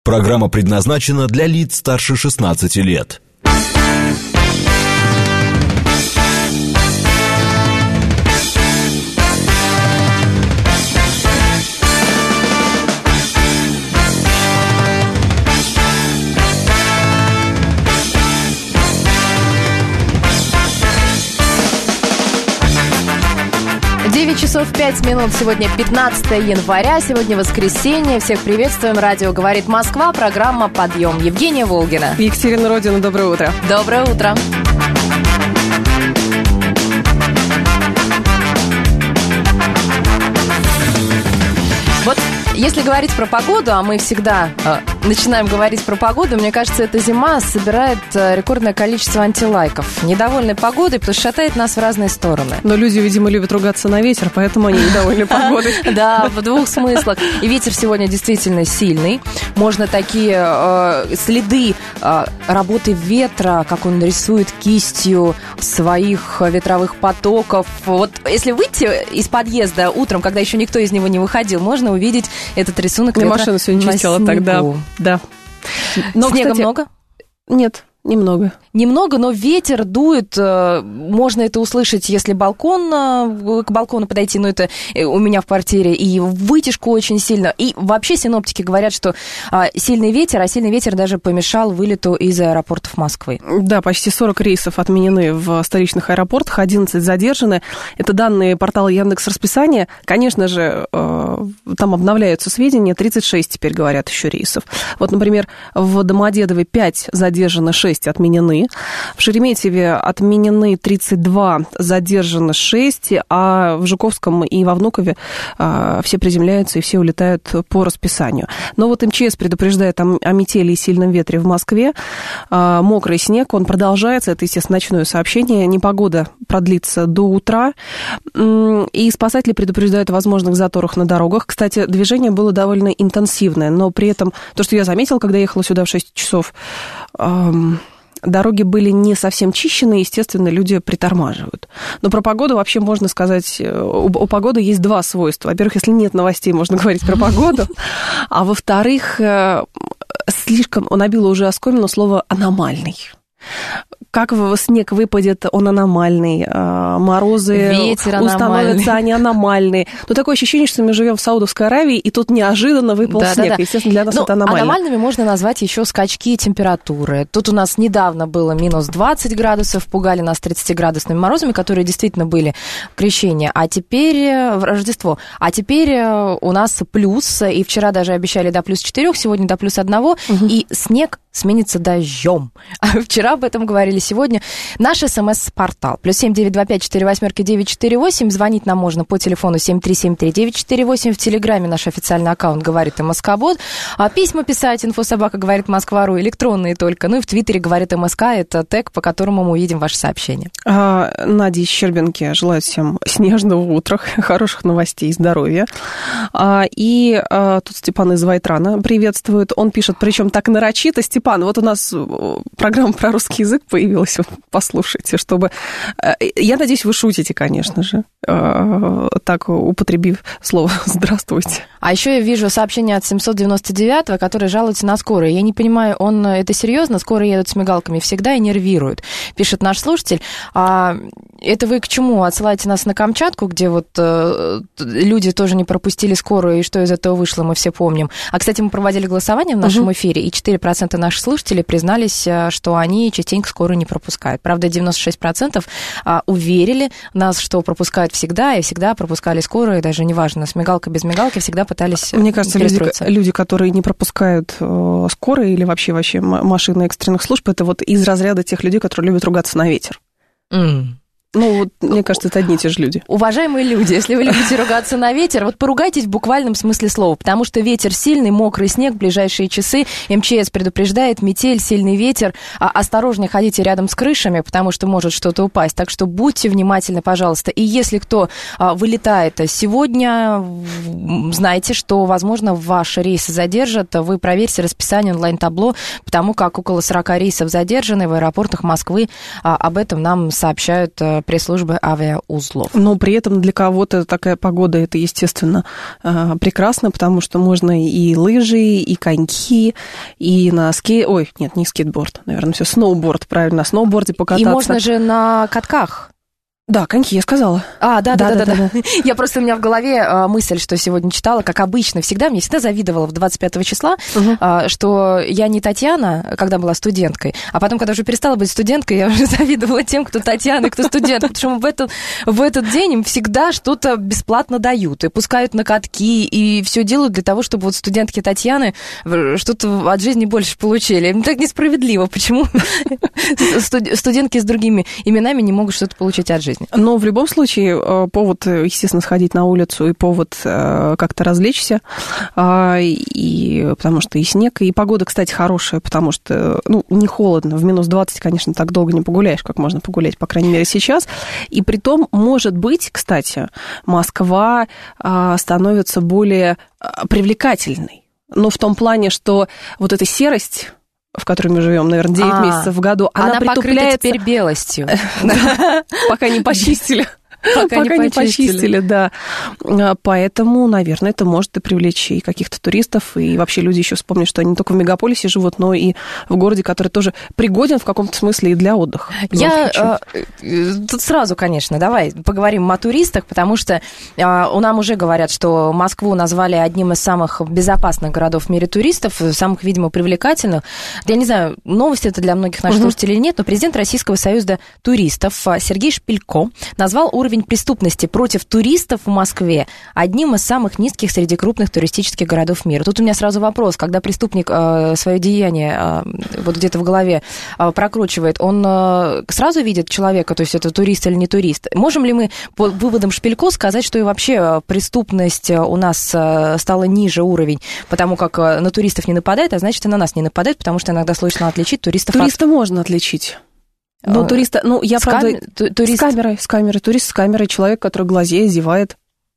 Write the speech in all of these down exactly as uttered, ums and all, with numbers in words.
Программа предназначена для лиц старше шестнадцати лет. девять часов пять минут. Сегодня пятнадцатое января. Сегодня воскресенье. Всех приветствуем. Радио «Говорит Москва». Программа «Подъем». Евгения Волгина. Екатерина Родина. Доброе утро. Доброе утро. Вот если говорить про погоду, а мы всегда э, начинаем говорить про погоду, мне кажется, эта зима собирает э, рекордное количество антилайков. Недовольны погодой, потому что шатает нас в разные стороны. Но люди, видимо, любят ругаться на ветер, поэтому они недовольны погодой. Да, в двух смыслах. И ветер сегодня действительно сильный. Можно такие э, следы э, работы ветра, как он рисует кистью своих ветровых потоков. Вот если выйти из подъезда утром, когда еще никто из него не выходил, можно увидеть этот рисунок ветра. Я машину сегодня чистила тогда. Да. Но, снега кстати, много? Нет. Немного. Немного, но ветер дует. Можно это услышать, если балкон, к балкону подойти, но это у меня в квартире, и вытяжку очень сильно. И вообще синоптики говорят, что сильный ветер, а сильный ветер даже помешал вылету из аэропортов Москвы. Да, почти сорок рейсов отменены в столичных аэропортах, одиннадцать задержаны. Это данные портала Яндекс.Расписание. Конечно же, там обновляются сведения, тридцать шесть теперь говорят еще рейсов. Вот, например, в Домодедово пять задержано, шесть отменены. В Шереметьеве отменены тридцать два, задержано шесть, а в Жуковском и во Внукове а, все приземляются и все улетают по расписанию. Но вот МЧС предупреждает о, о метели и сильном ветре в Москве. А, мокрый снег, он продолжается. Это, естественно, ночное сообщение. Непогода продлится до утра. И спасатели предупреждают о возможных заторах на дорогах. Кстати, движение было довольно интенсивное, но при этом то, что я заметила, когда ехала сюда в шесть часов, дороги были не совсем чищены, естественно, люди притормаживают. Но про погоду вообще можно сказать, у, у погоды есть два свойства. Во-первых, если нет новостей, можно говорить про погоду. А во-вторых, слишком набило уже оскомину слово «аномальный». Как снег выпадет, он аномальный, морозы установятся, они аномальные. Но такое ощущение, что мы живем в Саудовской Аравии, и тут неожиданно выпал да, снег. Да, да. Естественно, для нас ну, это аномально. Аномальными можно назвать еще скачки температуры. Тут у нас недавно было минус двадцать градусов, пугали нас тридцатиградусными морозами, которые действительно были в крещении. А теперь в Рождество. А теперь у нас плюс, и вчера даже обещали до плюс четырех, сегодня до плюс одного, угу. И снег сменится дождем. А вчера об этом говорили сегодня. Наш СМС-портал. Плюс семь девять два пять четыре восемь девять четыре восемь. Звонить нам можно по телефону семь три семь три девять четыре восемь. В Телеграме наш официальный аккаунт «Говорит МСК-бот». А письма писать инфособака говорит Москва.ру, электронные только. Ну и в Твиттере «Говорит МСК». Это тег, по которому мы увидим ваши сообщения. А, Надя из Щербинки желает всем снежного утра, хороших новостей, здоровья. А, и а, тут Степан из Вайтрана приветствует. Он пишет, причем так нарочито. Степан, вот у нас программа про русский язык появилась, послушайте, чтобы... Я надеюсь, вы шутите, конечно же, так употребив слово «здравствуйте». А еще я вижу сообщение от семьсот девяносто девятого, который жалуется на скорую. Я не понимаю, он это серьезно? Скорые едут с мигалками всегда и нервируют, пишет наш слушатель. А это вы к чему? Отсылаете нас на Камчатку, где вот люди тоже не пропустили скорую, и что из этого вышло, мы все помним. А, кстати, мы проводили голосование в нашем угу. эфире, и четыре процента наших слушателей признались, что они частенько скорую не пропускают. Правда, девяносто шесть процентов уверили нас, что пропускают всегда, и всегда пропускали скорую, даже неважно, с мигалкой, без мигалки, всегда пытались Мне кажется, люди, люди, которые не пропускают скорые или вообще, вообще машины экстренных служб, это вот из разряда тех людей, которые любят ругаться на ветер. Mm. Ну, вот, мне кажется, это одни и те же люди. Уважаемые люди, если вы любите ругаться на ветер, вот поругайтесь в буквальном смысле слова, потому что ветер сильный, мокрый снег в ближайшие часы. МЧС предупреждает, метель, сильный ветер. А осторожнее ходите рядом с крышами, потому что может что-то упасть. Так что будьте внимательны, пожалуйста. И если кто а, вылетает сегодня, знайте, что, возможно, ваш рейс задержат. Вы проверьте расписание онлайн-табло, потому как около сорок рейсов задержаны в аэропортах Москвы. А, об этом нам сообщают пресс-службы авиаузлов. Но при этом для кого-то такая погода, это, естественно, прекрасно, потому что можно и лыжи, и коньки, и на скейт... Ой, нет, не скейтборд, наверное, все, сноуборд, правильно, на сноуборде покататься. И можно же на катках. Да, коньки, я сказала. А, да, да, да, да, да, да. Я просто, у меня в голове а, мысль, что сегодня читала, как обычно, всегда, мне всегда завидовала в двадцать пятого числа, угу. а, что я не Татьяна, когда была студенткой, а потом, когда уже перестала быть студенткой, я уже завидовала тем, кто Татьяна и кто студент, потому что в этот, в этот день им всегда что-то бесплатно дают, и пускают на катки, и все делают для того, чтобы вот студентки Татьяны что-то от жизни больше получили. Так несправедливо, почему студентки с другими именами не могут что-то получить от жизни. Но в любом случае повод, естественно, сходить на улицу и повод как-то развлечься, и, потому что и снег, и погода, кстати, хорошая, потому что, ну, не холодно, в минус двадцать, конечно, так долго не погуляешь, как можно погулять, по крайней мере, сейчас, и притом, может быть, кстати, Москва становится более привлекательной, но в том плане, что вот эта серость, в которой мы живем, наверное, девять а, месяцев в году, она, она притупляется... теперь белостью. Пока не почистили. Пока, Пока не, не почистили, да. Поэтому, наверное, это может и привлечь и каких-то туристов, и вообще люди еще вспомнят, что они не только в мегаполисе живут, но и в городе, который тоже пригоден в каком-то смысле и для отдыха. Я э, тут сразу, конечно, давай поговорим о туристах, потому что э, нам уже говорят, что Москву назвали одним из самых безопасных городов в мире туристов, самых, видимо, привлекательных. Я не знаю, новость это для многих наших угу. слушателей или нет, но президент Российского союза туристов Сергей Шпилько назвал уровень Уровень преступности против туристов в Москве одним из самых низких среди крупных туристических городов мира. Тут у меня сразу вопрос, когда преступник э, свое деяние э, вот где-то в голове э, прокручивает, он э, сразу видит человека, то есть это турист или не турист? Можем ли мы по выводам Шпилько сказать, что и вообще преступность у нас э, стала ниже уровень, потому как э, на туристов не нападает, а значит и на нас не нападает, потому что иногда сложно отличить туристов Туриста от... можно отличить. Ну, туриста, ну, я, с правда, кам... турист... с камерой, с камерой, турист с камерой, человек, который глазеет, зевает.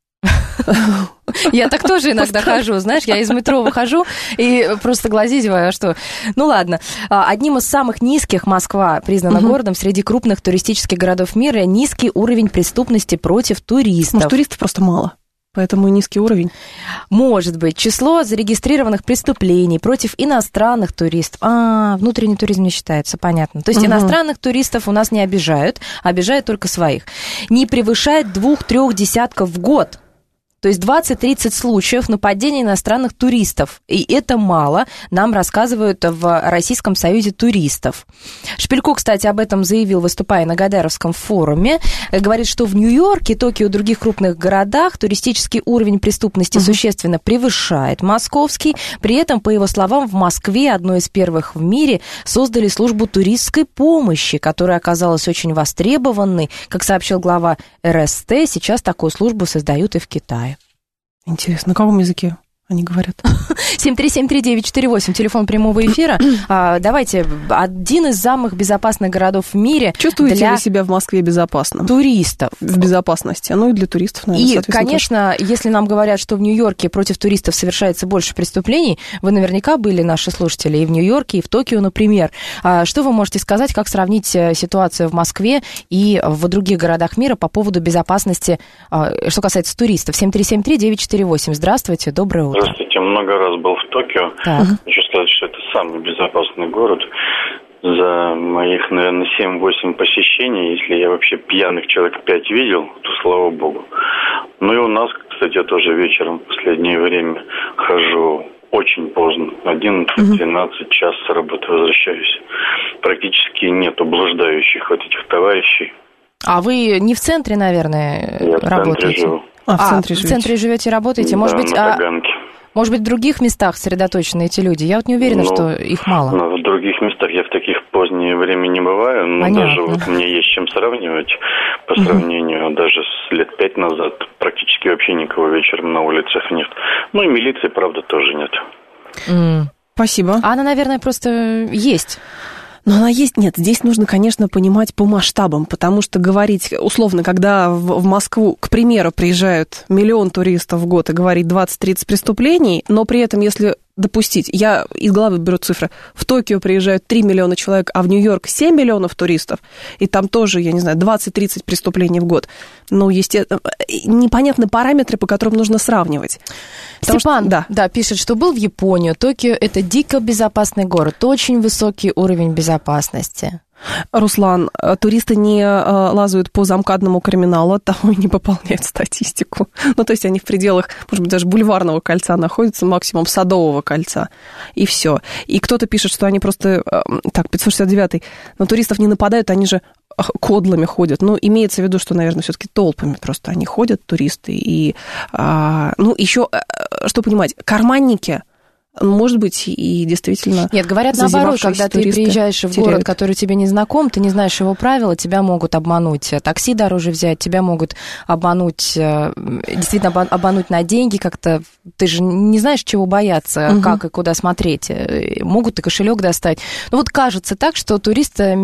Я так тоже иногда хожу, знаешь, я из метро выхожу и просто глазею, а что? Ну, ладно. Одним из самых низких Москва признана угу. городом среди крупных туристических городов мира. Низкий уровень преступности против туристов. Может, туристов просто мало? Поэтому и низкий уровень. Может быть. Число зарегистрированных преступлений против иностранных туристов. А, внутренний туризм не считается, понятно. То есть угу. иностранных туристов у нас не обижают, обижают только своих. Не превышает двух-трех десятков в год. То есть двадцать-тридцать случаев нападения иностранных туристов. И это мало, нам рассказывают в Российском союзе туристов. Шпилько, кстати, об этом заявил, выступая на Гайдаровском форуме. Говорит, что в Нью-Йорке, Токио и других крупных городах туристический уровень преступности угу. существенно превышает московский. При этом, по его словам, в Москве, одной из первых в мире, создали службу туристской помощи, которая оказалась очень востребованной. Как сообщил глава эр эс тэ, сейчас такую службу создают и в Китае. Интересно, на каком языке они говорят? семь три семь три девять четыре восемь, телефон прямого эфира. а, давайте, один из самых безопасных городов в мире. Чувствуете для ли себя в Москве безопасным? Туристов. В безопасности, ну и для туристов, наверное. И, конечно, тоже. Если нам говорят, что в Нью-Йорке против туристов совершается больше преступлений, вы наверняка были, наши слушатели, и в Нью-Йорке, и в Токио, например. А, что вы можете сказать, как сравнить ситуацию в Москве и в других городах мира по поводу безопасности, а, что касается туристов? семь три семь три девять четыре восемь. Здравствуйте, доброе утро. Здравствуйте, много раз был в Токио. Так. Хочу сказать, что это самый безопасный город. За моих, наверное, семь-восемь посещений, если я вообще пьяных человек пять видел, то слава богу. Ну и у нас, кстати, я тоже вечером в последнее время хожу очень поздно, одиннадцать-двенадцать, час с работы возвращаюсь. Практически нету блуждающих вот этих товарищей. А вы не в центре, наверное, я работаете? Я в центре живу. А, в центре, а, живете. в центре живете и работаете? Да, может быть, на а, Таганке. Может быть, в других местах сосредоточены эти люди? Я вот не уверена, ну, что их мало. Ну, в других местах я в таких позднее время не бываю, но Понятно. Даже вот мне есть чем сравнивать. По сравнению угу. даже с лет пять назад практически вообще никого вечером на улицах нет. Ну и милиции, правда, тоже нет. Mm. Спасибо. А она, наверное, просто есть. Но она есть, нет, здесь нужно, конечно, понимать по масштабам, потому что говорить, условно, когда в, в Москву, к примеру, приезжают миллион туристов в год и говорить двадцать-тридцать преступлений, но при этом, если допустить. Я из головы беру цифры. В Токио приезжают три миллиона человек, а в Нью-Йорк семь миллионов туристов, и там тоже, я не знаю, двадцать-тридцать преступлений в год. Ну, естественно, непонятны параметры, по которым нужно сравнивать. Потому Степан, что, да. да, пишет, что был в Японию. Токио – это дико безопасный город, очень высокий уровень безопасности. Руслан, туристы не лазают по замкадному криминалу, того и не пополняют статистику. Ну, то есть они в пределах, может быть, даже бульварного кольца находятся, максимум Садового кольца, и все. И кто-то пишет, что они просто... Так, пятьсот шестьдесят девятый. На туристов не нападают, они же кодлами ходят. Ну, имеется в виду, что, наверное, все-таки толпами просто они ходят, туристы. И, ну, еще, что понимать, карманники... Может быть, и действительно... Нет, говорят наоборот, когда ты приезжаешь в теряют. город, который тебе не знаком, ты не знаешь его правила, тебя могут обмануть. Такси дороже взять, тебя могут обмануть, действительно обмануть на деньги как-то. Ты же не знаешь, чего бояться, угу. как и куда смотреть. Могут и кошелек достать. Ну вот кажется так, что туриста,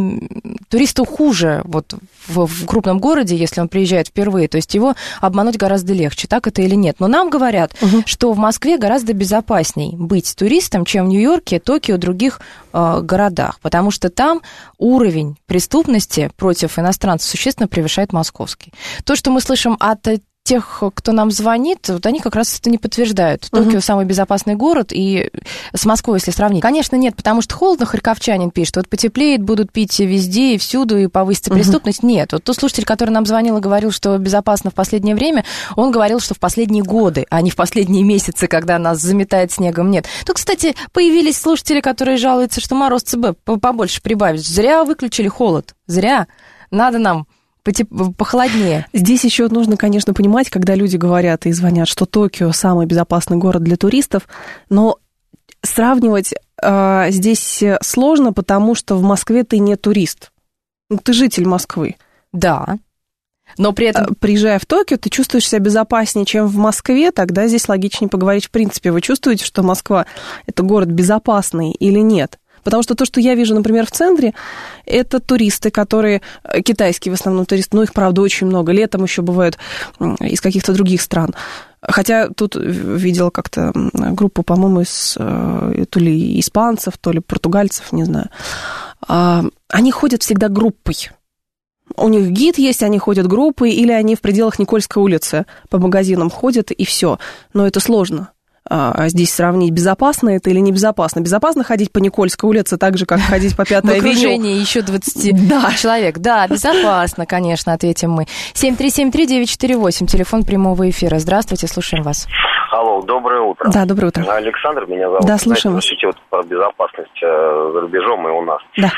туристу хуже вот в, в крупном городе, если он приезжает впервые. То есть его обмануть гораздо легче, так это или нет. Но нам говорят, угу. что в Москве гораздо безопаснее быть туристом, чем в Нью-Йорке, Токио, других э, городах, потому что там уровень преступности против иностранцев существенно превышает московский. То, что мы слышим от тех, кто нам звонит, вот они как раз это не подтверждают. Токио uh-huh. самый безопасный город, и с Москвой, если сравнить. Конечно, нет, потому что холодно, харьковчанин пишет, вот потеплеет, будут пить везде и всюду, и повысится uh-huh. преступность. Нет, вот тот слушатель, который нам звонил и говорил, что безопасно в последнее время, он говорил, что в последние годы, а не в последние месяцы, когда нас заметает снегом. Нет. Тут, кстати, появились слушатели, которые жалуются, что мороз ЦБ побольше прибавит. Зря выключили холод, зря. Надо нам похолоднее. Здесь еще нужно, конечно, понимать, когда люди говорят и звонят, что Токио самый безопасный город для туристов, но сравнивать э, здесь сложно, потому что в Москве ты не турист. Ну, ты житель Москвы. Да. Но при этом... Приезжая в Токио, ты чувствуешь себя безопаснее, чем в Москве, тогда здесь логичнее поговорить в принципе. Вы чувствуете, что Москва – это город безопасный или нет? Потому что то, что я вижу, например, в центре, это туристы, которые, китайские в основном туристы, но их, правда, очень много. Летом еще бывают из каких-то других стран. Хотя тут видела как-то группу, по-моему, из то ли испанцев, то ли португальцев, не знаю. Они ходят всегда группой. У них гид есть, они ходят группой, или они в пределах Никольской улицы по магазинам ходят, и все. Но это сложно. А здесь сравнить, безопасно это или небезопасно. Безопасно ходить по Никольской улице так же, как ходить по Пятой авеню. В окружении еще двадцать да. человек. Да, безопасно, конечно, ответим мы. семь три семь три девять четыре восемь, телефон прямого эфира. Здравствуйте, слушаем вас. Алло, доброе утро. Да, доброе утро. Александр меня зовут. Да, слушаем вас. Знаете, вот про безопасность за рубежом и у нас. Да.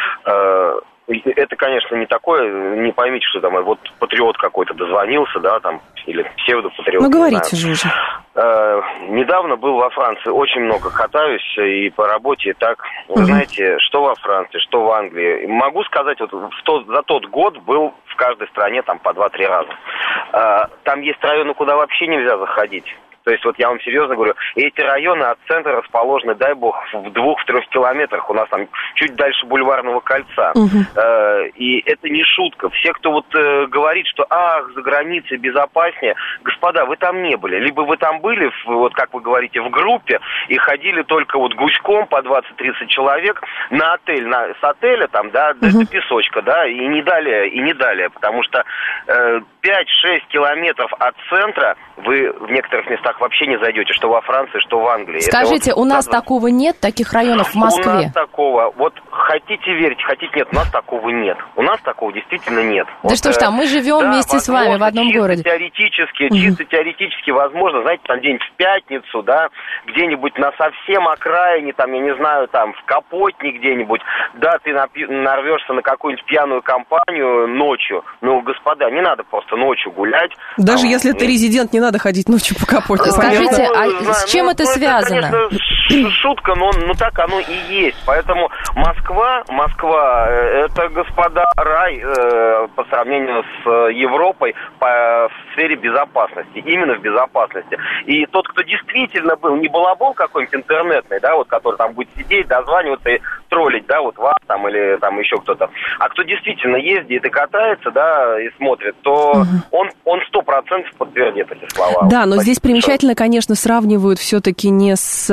Это, конечно, не такое, не поймите, что там вот патриот какой-то дозвонился, да, там, или псевдопатриот. Ну, говорите же уже. Э, недавно был во Франции, очень много катаюсь и по работе, и так. Вы угу. знаете, что во Франции, что в Англии. Могу сказать, вот в тот, за тот год был в каждой стране там по два-три раза. Э, там есть районы, куда вообще нельзя заходить. То есть, вот я вам серьезно говорю, эти районы от центра расположены, дай бог, в двух-трех километрах. У нас там чуть дальше Бульварного кольца. Uh-huh. Э, и это не шутка. Все, кто вот э, говорит, что, ах, за границей безопаснее, господа, вы там не были. Либо вы там были, в, вот как вы говорите, в группе, и ходили только вот гуськом по двадцать-тридцать человек на отель, на, с отеля там, да, uh-huh. до песочка, да, и не далее, и не далее. Потому что э, пять-шесть километров от центра вы в некоторых местах вообще не зайдете, что во Франции, что в Англии. Скажите, вот, у нас да, такого нет, таких районов в Москве? У нас такого, вот хотите верить, хотите нет, у нас такого нет. У нас такого действительно нет. Да вот, что ж там, мы живем да, вместе возможно, с вами в одном чисто городе. Теоретически, угу. чисто теоретически возможно, знаете, там день в пятницу, да, где-нибудь на совсем окраине, там, я не знаю, там, в Капотне где-нибудь, да, ты напи- нарвешься на какую-нибудь пьяную компанию ночью. Ну, господа, не надо просто ночью гулять. Даже там, если ты резидент, не надо ходить ночью по Капотне. Скажите, а ну, с чем ну, это ну, связано? Это, конечно, шутка, но ну, так оно и есть. Поэтому Москва, Москва, это, господа, рай э, по сравнению с Европой по, в сфере безопасности. Именно в безопасности. И тот, кто действительно был, не балабол какой-нибудь интернетный, да, вот, который там будет сидеть, дозваниваться и троллить, да, вот вас там или там еще кто-то. А кто действительно ездит и катается, да, и смотрит, то угу. он он сто процентов подтвердит эти слова. Да, вот, но здесь примечательно, конечно, сравнивают все-таки не с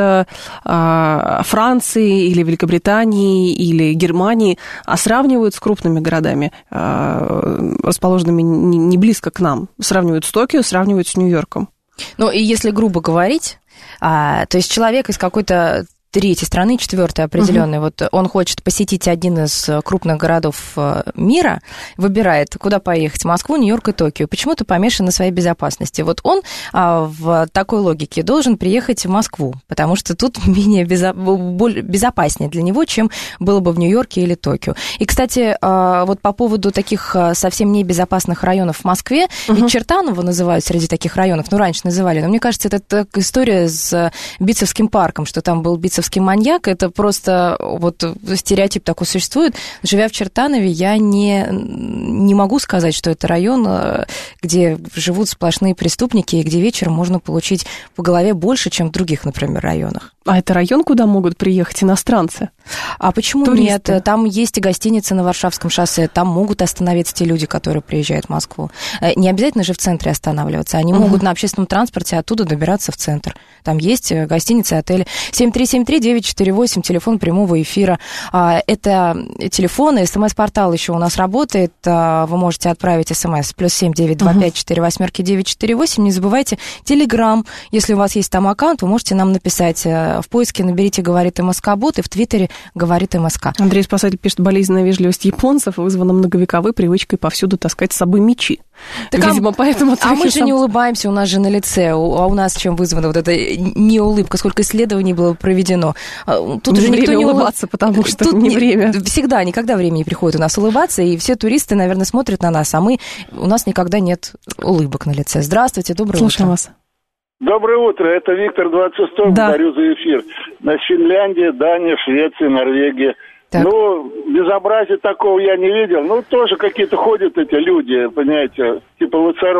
э, Францией или Великобританией или Германией, а сравнивают с крупными городами, э, расположенными не, не близко к нам. Сравнивают с Токио, сравнивают с Нью-Йорком. Ну, и если грубо говорить, а, то есть человек из какой-то третьей страны, четвертой определенной, uh-huh. вот он хочет посетить один из крупных городов мира, выбирает, куда поехать, Москву, Нью-Йорк и Токио, почему-то помешан на своей безопасности. Вот он а, в такой логике должен приехать в Москву, потому что тут менее безо... безопаснее для него, чем было бы в Нью-Йорке или Токио. И, кстати, а, вот по поводу таких совсем небезопасных районов в Москве, uh-huh. ведь Чертаново называют среди таких районов, ну, раньше называли, но мне кажется, это история с Битцевским парком, что там был Битцевский маньяк, это просто вот стереотип такой существует. Живя в Чертанове, я не, не могу сказать, что это район, где живут сплошные преступники, и где вечером можно получить по голове больше, чем в других, например, районах. А это район, куда могут приехать иностранцы? А почему Туристы? Нет? Там есть и гостиницы на Варшавском шоссе, там могут остановиться те люди, которые приезжают в Москву. Не обязательно же в центре останавливаться, они uh-huh. могут на общественном транспорте оттуда добираться в центр. Там есть гостиницы, отели. семь три семь три девять четыре восемь, телефон прямого эфира. Это телефон, и смс-портал еще у нас работает. Вы можете отправить смс плюс семь девять два пять четыре восемь девять четыре восемь. Не забывайте Телеграм. Если у вас есть там аккаунт, вы можете нам написать в поиске, наберите «Говорит МСК-бот» и в Твиттере «Говорит МСК». Андрей Спасатель пишет: болезненная вежливость японцев вызвана многовековой привычкой повсюду таскать с собой мечи. Так, видимо, а, поэтому... А мы же сам... не улыбаемся, у нас же на лице. А у нас чем вызвана вот эта не улыбка? Сколько исследований было проведено? Тут не уже время никто не улыбаться, потому что Тут не время. Всегда, никогда время не приходит у нас улыбаться, и все туристы, наверное, смотрят на нас, а мы, у нас никогда нет улыбок на лице. Здравствуйте, доброе Слушаем утро. вас. Доброе утро, это Виктор двадцать шестой, да. Благодарю за эфир. На Финляндия, Дания, Швеция, Норвегия. Так. Ну, безобразия такого я не видел. Ну, тоже какие-то ходят эти люди, понимаете, типа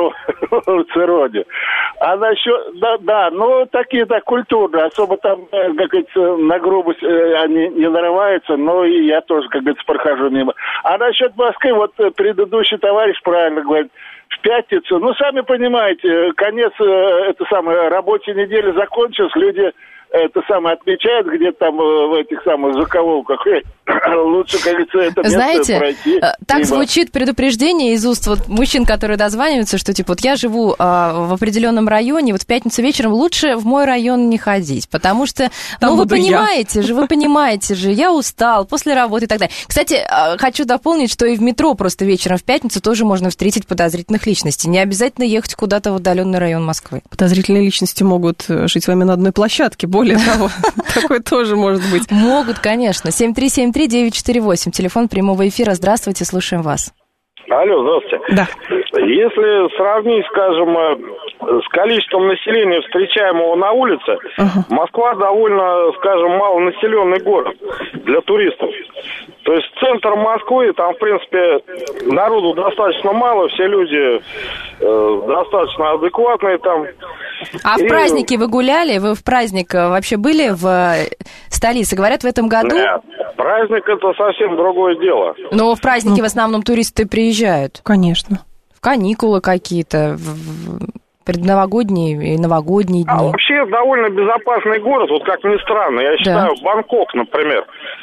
луцероди. А насчет, да, да, ну, такие, да, культурные. Особо там, как говорится, на грубость они не нарываются, но и я тоже, как говорится, прохожу мимо. А насчет Москвы, вот предыдущий товарищ правильно говорит, в пятницу, ну, сами понимаете, конец, это самое, рабочей недели закончилась, люди... это самое отмечают где-то там в этих самых заковолках. Лучше, как говорится, это место Знаете, пройти. так мимо. звучит предупреждение из уст вот мужчин, которые дозваниваются, что типа вот я живу а, в определенном районе, вот в пятницу вечером лучше в мой район не ходить, потому что, там ну вы понимаете я. же, вы понимаете же, я устал после работы и так далее. Кстати, хочу дополнить, что и в метро просто вечером в пятницу тоже можно встретить подозрительных личностей. Не обязательно ехать куда-то в отдаленный район Москвы. Подозрительные личности могут жить с вами на одной площадке. Более того, такое тоже может быть. Могут, конечно. семь три семь три девять четыре восемь. Телефон прямого эфира. Здравствуйте, слушаем вас. Алло, здравствуйте. Да. Если сравнить, скажем, с количеством населения, встречаемого на улице, uh-huh. Москва довольно, скажем, малонаселенный город для туристов. То есть центр Москвы, там, в принципе, народу достаточно мало, все люди э, достаточно адекватные там. А И... в праздники вы гуляли? Вы в праздник вообще были в столице? Говорят, в этом году... Нет, праздник это совсем другое дело. Но в праздники ну... в основном туристы приезжают. Конечно. В каникулы какие-то, в предновогодние и новогодние дни. А вообще довольно безопасный город, вот как ни странно. Я считаю, да. Бангкок, например.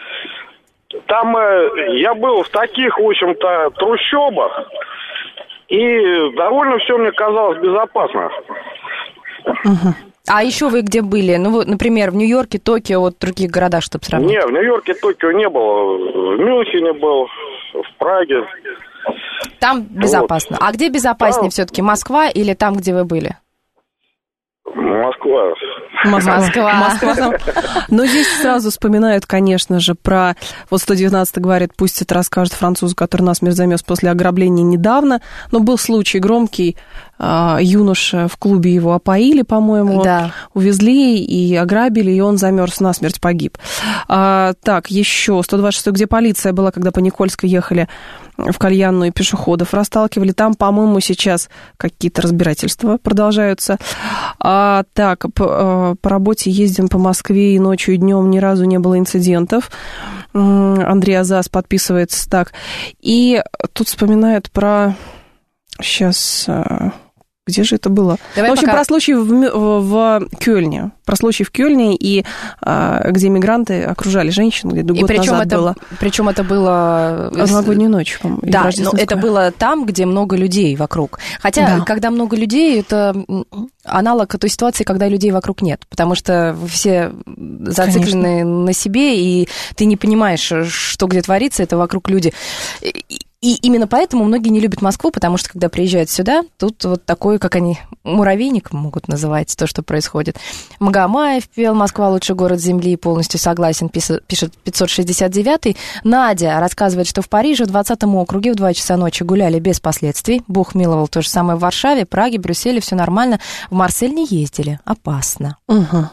Там э, я был в таких, в общем-то, трущобах, и довольно все мне казалось безопасно. Угу. А еще вы где были? Ну, вот, например, в Нью-Йорке, Токио, вот в других городах, чтобы сравнить. Не, в Нью-Йорке, Токио не был. В Мюнхене был, в Праге. Там безопасно. Вот. А где безопаснее там... все-таки, Москва или там, где вы были? Москва. Москва. Москва. Москва. Но здесь сразу вспоминают, конечно же, про... Вот сто девятнадцатый говорит, пусть это расскажет француз, который насмерть замерз после ограбления недавно. Но был случай громкий. Юноша в клубе его опоили, по-моему. Да. Увезли и ограбили, и он замерз, насмерть погиб. А, так, еще сто двадцать шестой, где полиция была, когда по Никольской ехали в кальянную, и пешеходов расталкивали. Там, по-моему, сейчас какие-то разбирательства продолжаются. А, так, по, по работе ездим по Москве, и ночью, и днем ни разу не было инцидентов. Андрей Азас подписывается так. И тут вспоминают про... Сейчас... Где же это было? Давай в общем, пока... про случай в, в Кёльне. Про случай в Кёльне, и, а, где мигранты окружали женщин, где-то год причем назад это, было. Причем это было... Новогоднюю ночь, по-моему. Да, но это было там, где много людей вокруг. Хотя, да. когда много людей, это аналог той ситуации, когда людей вокруг нет. Потому что все зациклены Конечно. на себе, и ты не понимаешь, что где творится, это вокруг люди. И именно поэтому многие не любят Москву, потому что, когда приезжают сюда, тут вот такой, как они, муравейник могут называть то, что происходит. Магомаев пел «Москва – лучший город Земли», полностью согласен, пишет пятьсот шестьдесят девятый. Надя рассказывает, что в Париже в двадцатом округе в два часа ночи гуляли без последствий. Бог миловал. То же самое в Варшаве, Праге, Брюсселе, все нормально. В Марсель не ездили. Опасно. Угу.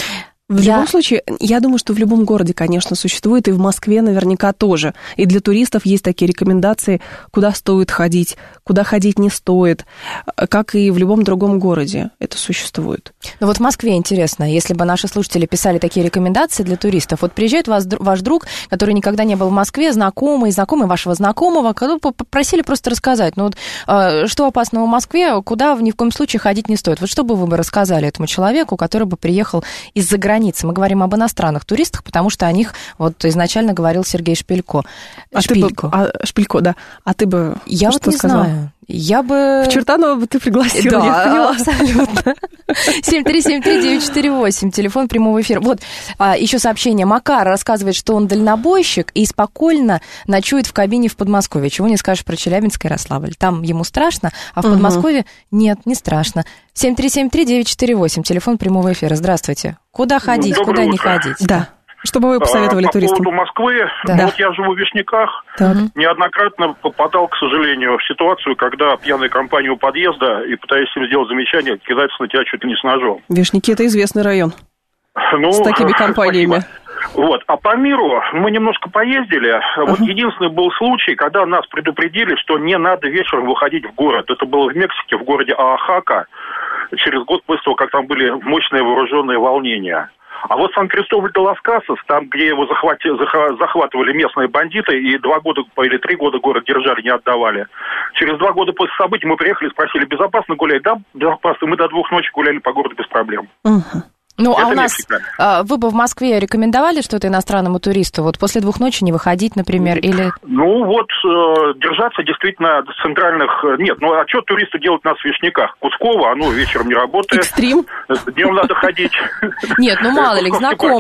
В я... любом случае, я думаю, что в любом городе, конечно, существует, и в Москве наверняка тоже. И для туристов есть такие рекомендации, куда стоит ходить, куда ходить не стоит, как и в любом другом городе это существует. Ну вот в Москве интересно, если бы наши слушатели писали такие рекомендации для туристов, вот приезжает вас, ваш друг, который никогда не был в Москве, знакомый, знакомый вашего знакомого, попросили просто рассказать, ну вот, что опасного в Москве, куда ни в коем случае ходить не стоит. Вот что бы вы бы рассказали этому человеку, который бы приехал из-за границы? Мы говорим об иностранных туристах, потому что о них вот изначально говорил Сергей Шпилько. А Шпилько. Ты бы, а, Шпилько, да. А ты бы Я что вот не сказала? знаю. Я бы... В Чертаново бы ты пригласила, да, я поняла. Абсолютно. семь три семь три девять четыре восемь, телефон прямого эфира. Вот, а, еще сообщение. Макар рассказывает, что он дальнобойщик и спокойно ночует в кабине в Подмосковье. Чего не скажешь про Челябинск и Ярославль. Там ему страшно, а в угу. Подмосковье нет, не страшно. семь три семь три девять четыре восемь, телефон прямого эфира. Здравствуйте. Куда ходить, Доброе куда утро. не ходить? Да. Что бы вы посоветовали а, по туристам? По поводу Москвы, да. вот я живу в Вишняках, так. неоднократно попадал, к сожалению, в ситуацию, когда пьяная компания у подъезда, и пытаясь им сделать замечание, кидается на тебя чуть ли не с ножом. Вишняки – это известный район. Ну, с такими компаниями. Вот. А по миру мы немножко поездили. Uh-huh. Вот единственный был случай, когда нас предупредили, что не надо вечером выходить в город. Это было в Мексике, в городе Оахака, через год после того, как там были мощные вооруженные волнения. А вот Сан-Кристобаль-де-лас-Касас, там, где его захвати, зах, захватывали местные бандиты, и два года или три года город держали, не отдавали. Через два года после событий мы приехали, спросили, безопасно гулять? Да, безопасно. Мы до двух ночи гуляли по городу без проблем. Uh-huh. Ну, это а у нас, Мексика. Вы бы в Москве рекомендовали что-то иностранному туристу? Вот после двух ночи не выходить, например, или... Ну, вот, э, держаться действительно центральных... Нет, ну, а что туристу делать нас в Вишняках? Кусково, оно вечером не работает. Экстрим? Днем надо ходить. Нет, ну, мало ли, к знакомому.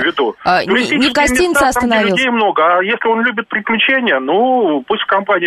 Не в гостинице остановился. Людей много, а если он любит приключения, ну, пусть в компании...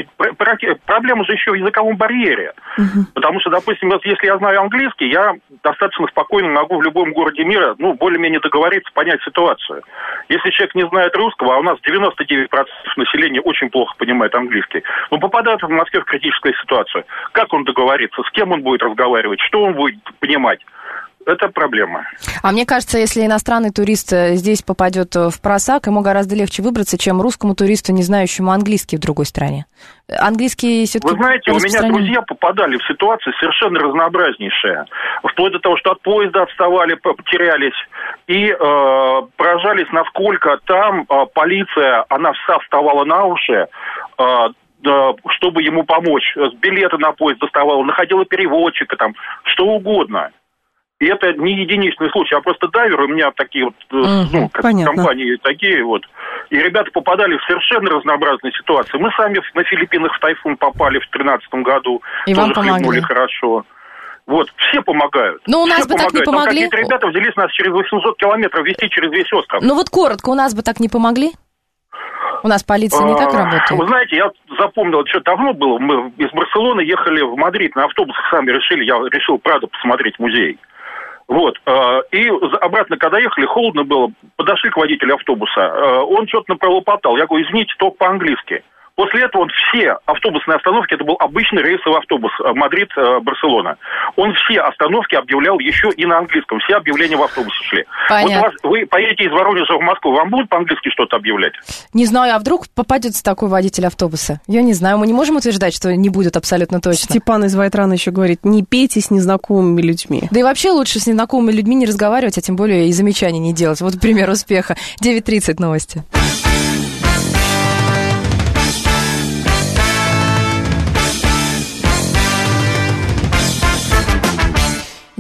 Проблема же еще в языковом барьере. Потому что, допустим, если я знаю английский, я достаточно спокойно могу в любом В любом городе мира, ну, более-менее договориться, понять ситуацию. Если человек не знает русского, а у нас девяносто девять процентов населения очень плохо понимает английский, ну, попадает в Москве в критическую ситуацию. Как он договорится, с кем он будет разговаривать, что он будет понимать? Это проблема. А мне кажется, если иностранный турист здесь попадет в просак, ему гораздо легче выбраться, чем русскому туристу, не знающему английский в другой стране. Английский все-таки... Вы знаете, у меня друзья попадали в ситуации совершенно разнообразнейшие. Вплоть до того, что от поезда отставали, потерялись. И э, поражались, насколько там э, полиция, она вся вставала на уши, э, чтобы ему помочь. Билеты на поезд доставала, находила переводчика, там, что угодно. И это не единичный случай, а просто дайверы у меня такие вот, mm-hmm, ну, как компании такие вот. И ребята попадали в совершенно разнообразные ситуации. Мы сами на Филиппинах в тайфун попали в тринадцатом году. И тоже хлебнули хорошо. Вот, все помогают. Но у нас все бы помогают. так не помогли. Там какие-то ребята взялись нас через восемьсот километров везти через весь остров. Ну вот коротко, у нас бы так не помогли? У нас полиция не так работает. Вы знаете, я запомнил, что давно было. Мы из Барселоны ехали в Мадрид на автобусах, сами решили, я решил, правда, посмотреть музей. Вот, и обратно, когда ехали, холодно было, подошли к водителю автобуса, он что-то напролопотал, я говорю, извините, только по-английски. После этого он все автобусные остановки, это был обычный рейсовый автобус Мадрид-Барселона, он все остановки объявлял еще и на английском, все объявления в автобусе шли. Понятно. Вот у вас, вы поедете из Воронежа в Москву, вам будут по-английски что-то объявлять? Не знаю, а вдруг попадется такой водитель автобуса? Я не знаю, мы не можем утверждать, что не будет абсолютно точно. Степан из Вайтрана еще говорит, не пейте с незнакомыми людьми. Да и вообще лучше с незнакомыми людьми не разговаривать, а тем более и замечаний не делать. Вот пример успеха. девять тридцать новости.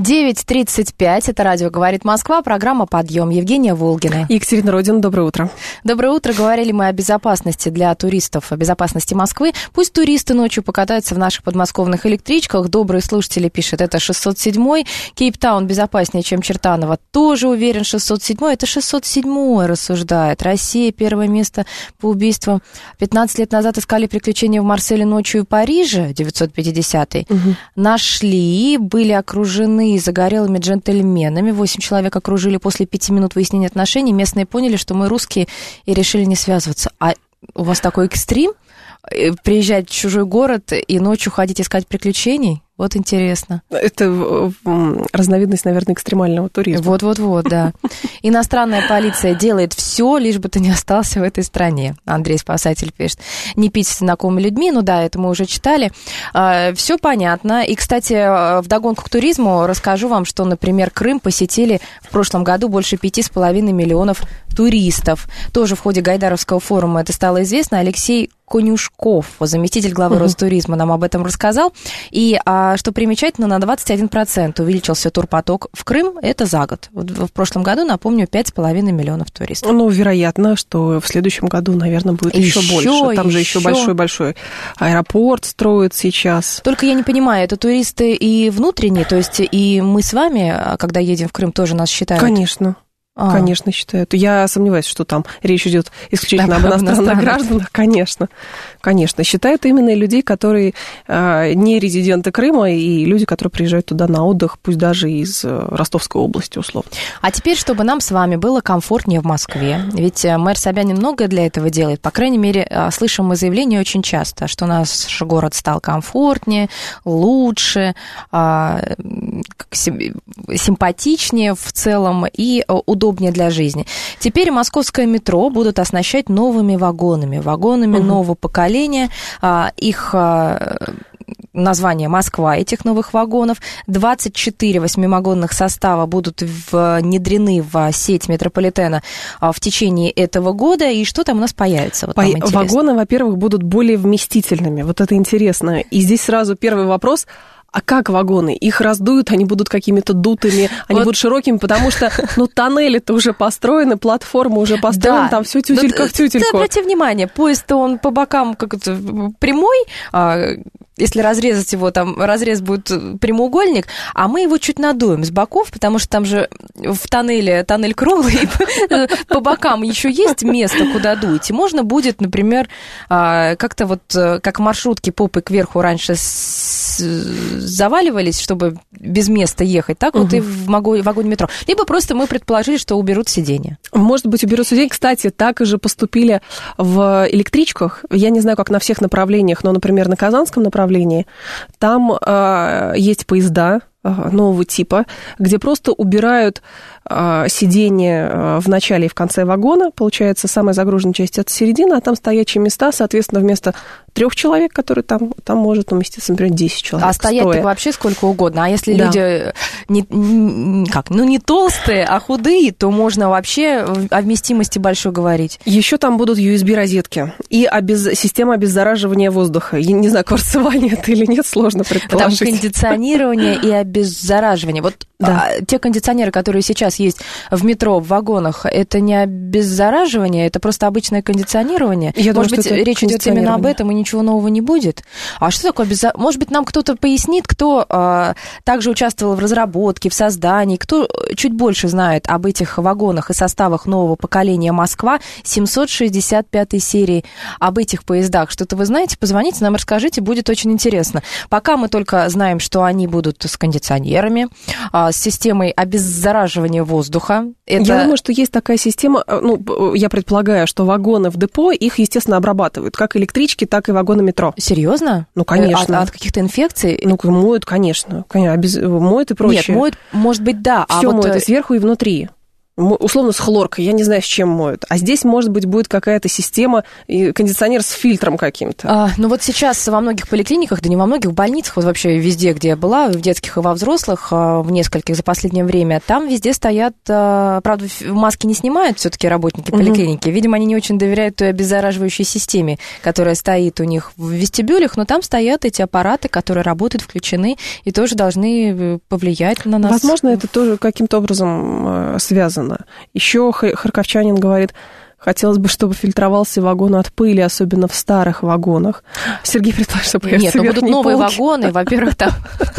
девять тридцать пять, это радио «Говорит Москва», программа «Подъем». Евгения Волгина. Екатерина Родина, доброе утро. Доброе утро. Говорили мы о безопасности для туристов, о безопасности Москвы. Пусть туристы ночью покатаются в наших подмосковных электричках. Добрые слушатели пишут, это шестьсот седьмой. Кейптаун безопаснее, чем Чертаново. Тоже уверен, шестьсот седьмой. Это шестьсот седьмой рассуждает. Россия, первое место по убийствам. пятнадцать лет назад искали приключения в Марселе ночью и Париже, девятьсот пятидесятый. Угу. Нашли, были окружены загорелыми джентльменами. Восемь человек окружили после пяти минут выяснения отношений. Местные поняли, что мы русские, и решили не связываться. А у вас такой экстрим? Приезжать в чужой город и ночью ходить искать приключений? Вот интересно. Это разновидность, наверное, экстремального туризма. Вот-вот-вот, да. Иностранная полиция делает все, лишь бы ты не остался в этой стране. Андрей Спасатель пишет. Не пить с знакомыми людьми, ну да, это мы уже читали. Все понятно. И, кстати, вдогонку к туризму расскажу вам, что, например, Крым посетили в прошлом году больше пяти с половиной миллионов туристов. Тоже в ходе Гайдаровского форума это стало известно. Алексей Конюшков, заместитель главы uh-huh. Ростуризма, нам об этом рассказал. И, а, что примечательно, на двадцать один процент увеличился турпоток в Крым. Это за год. Вот в прошлом году, напомню, пять с половиной миллионов туристов. Ну, вероятно, что в следующем году, наверное, будет еще, еще больше. Там еще. же еще большой-большой аэропорт строят сейчас. Только я не понимаю, это туристы и внутренние, то есть и мы с вами, когда едем в Крым, тоже нас считают? Конечно. А. Конечно, считают. Я сомневаюсь, что там речь идет исключительно об иностранных гражданах. Конечно, конечно. Считают именно людей, которые а, не резиденты Крыма, и люди, которые приезжают туда на отдых, пусть даже из Ростовской области, условно. А теперь, чтобы нам с вами было комфортнее в Москве, ведь мэр Собянин многое для этого делает. По крайней мере, слышим мы заявления очень часто, что наш город стал комфортнее, лучше, симпатичнее в целом и удобнее удобнее для жизни. Теперь московское метро будут оснащать новыми вагонами, вагонами угу. нового поколения. Их название «Москва» этих новых вагонов. двадцать четыре восьмивагонных состава будут внедрены в сеть метрополитена в течение этого года. И что там у нас появится? Вот По- вагоны, во-первых, будут более вместительными. Вот это интересно. И здесь сразу первый вопрос – а как вагоны? Их раздуют, они будут какими-то дутыми, они вот. будут широкими, потому что, ну, тоннели-то уже построены, платформа уже построена, да. там все тютелька в тютельку. Ты обрати внимание, поезд-то он по бокам как-то прямой, если разрезать его, там разрез будет прямоугольник, а мы его чуть надуем с боков, потому что там же в тоннеле тоннель круглый, по бокам еще есть место, куда дуть. И можно будет, например, как-то вот, как маршрутки попой кверху раньше заваливались, чтобы без места ехать, так угу. вот и в вагоне метро. Либо просто мы предположили, что уберут сиденья. Может быть, уберут сиденья. Кстати, так же поступили в электричках. Я не знаю, как на всех направлениях, но, например, на Казанском направлении там э, есть поезда нового типа, где просто убирают э, сиденье э, в начале и в конце вагона, получается, самая загруженная часть это середина, а там стоячие места, соответственно, вместо трех человек, которые там, там может уместиться, например, десять человек. А стоять так вообще сколько угодно. А если да. люди не, не, как, ну, не толстые, а худые, то можно вообще о вместимости большой говорить. Еще там будут ю эс би-розетки и обез... система обеззараживания воздуха. Я не знаю, кварцевание это или нет, сложно предположить. Там кондиционирование и обеззараживание. Вот да. а, те кондиционеры, которые сейчас есть в метро, в вагонах, это не обеззараживание, это просто обычное кондиционирование? Я Может думаю, быть, речь идет именно об этом, и ничего нового не будет? А что такое обеззараживание? Может быть, нам кто-то пояснит, кто а, также участвовал в разработке, в создании, кто чуть больше знает об этих вагонах и составах нового поколения «Москва» семьсот шестьдесят пятой серии, об этих поездах. Что-то вы знаете? Позвоните нам, расскажите, будет очень интересно. Пока мы только знаем, что они будут с кондиционерами, с системой обеззараживания воздуха. Это... Я думаю, что есть такая система, ну, я предполагаю, что вагоны в депо, их, естественно, обрабатывают, как электрички, так и вагоны метро. Серьезно? Ну, конечно. От, от каких-то инфекций? Ну, моют, конечно. конечно обез... Моют и прочее. Нет, моют, может быть, да. Все а моют вот... и сверху, и внутри. условно с хлоркой, я не знаю, с чем моют. А здесь, может быть, будет какая-то система, кондиционер с фильтром каким-то. А, ну вот сейчас во многих поликлиниках, да не во многих, в больницах, вот вообще везде, где я была, в детских и во взрослых, в нескольких за последнее время, там везде стоят, правда, маски не снимают все-таки работники поликлиники. Угу. Видимо, они не очень доверяют той обеззараживающей системе, которая стоит у них в вестибюлях, но там стоят эти аппараты, которые работают, включены, и тоже должны повлиять на нас. Возможно, это тоже каким-то образом связано. Еще харьковчанин говорит, хотелось бы, чтобы фильтровался вагон от пыли, особенно в старых вагонах. Сергей предположит, что появятся Нет, ну будут новые полки. вагоны, во-первых, там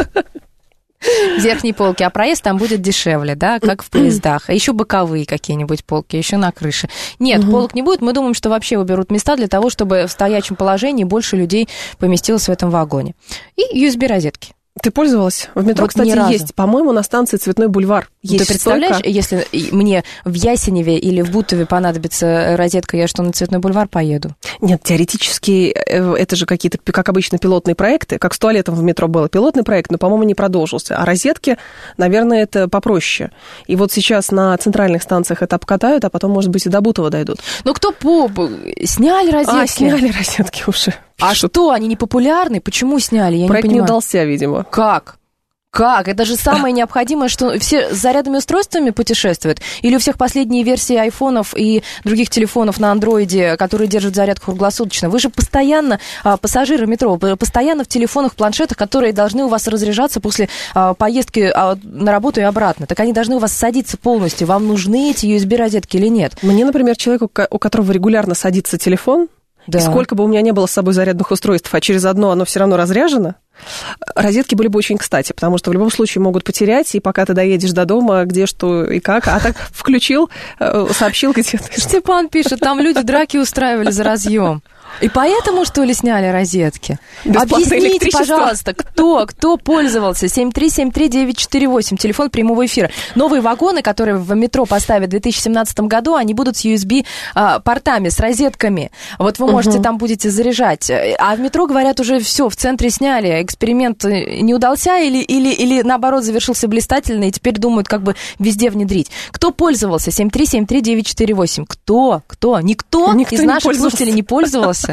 верхние полки, а проезд там будет дешевле, да, как в поездах. А еще боковые какие-нибудь полки, еще на крыше. Нет, угу. полок не будет. Мы думаем, что вообще уберут места для того, чтобы в стоячем положении больше людей поместилось в этом вагоне. И ю эс би-розетки. Ты пользовалась? В метро, вот кстати, есть. По-моему, на станции Цветной бульвар есть. Ты представляешь, стойка? Если мне в Ясеневе или в Бутове понадобится розетка, я что, на Цветной бульвар поеду? Нет, теоретически это же какие-то, как обычно, пилотные проекты. Как с туалетом в метро был пилотный проект, но, по-моему, не продолжился. А розетки, наверное, это попроще. И вот сейчас на центральных станциях это обкатают, а потом, может быть, и до Бутова дойдут. Ну, кто по... Сняли розетки? А, сняли розетки уже. А пишут. Что, они не популярны? Почему сняли? Я Проект не понимаю. не удался, видимо. Как? Как? Это же самое необходимое, что все с зарядными устройствами путешествуют? Или у всех последние версии айфонов и других телефонов на андроиде, которые держат зарядку круглосуточно? Вы же постоянно, а, пассажиры метро, постоянно в телефонах, планшетах, которые должны у вас разряжаться после а, поездки а, на работу и обратно. Так они должны у вас садиться полностью. Вам нужны эти ю эс би-розетки или нет? Мне, например, человек, у которого регулярно садится телефон, да. И сколько бы у меня не было с собой зарядных устройств, а через одно оно все равно разряжено, розетки были бы очень кстати, потому что в любом случае могут потерять, и пока ты доедешь до дома, где что и как, а так включил, сообщил, где ты. Степан пишет, там люди драки устраивали за разъем. И поэтому, что ли, сняли розетки? Объясните, пожалуйста, кто, кто пользовался? семь три семь три девять четыре восемь, телефон прямого эфира. Новые вагоны, которые в метро поставят в две тысячи семнадцатом году, они будут с ю эс би-портами, с розетками. Вот вы можете uh-huh. там будете заряжать. А в метро, говорят, уже все, в центре сняли. Эксперимент не удался или, или, или наоборот, завершился блистательно, и теперь думают, как бы везде внедрить. Кто пользовался? семь три семь три девять четыре восемь. Кто? Кто? Никто, Никто из наших слушателей не пользовался.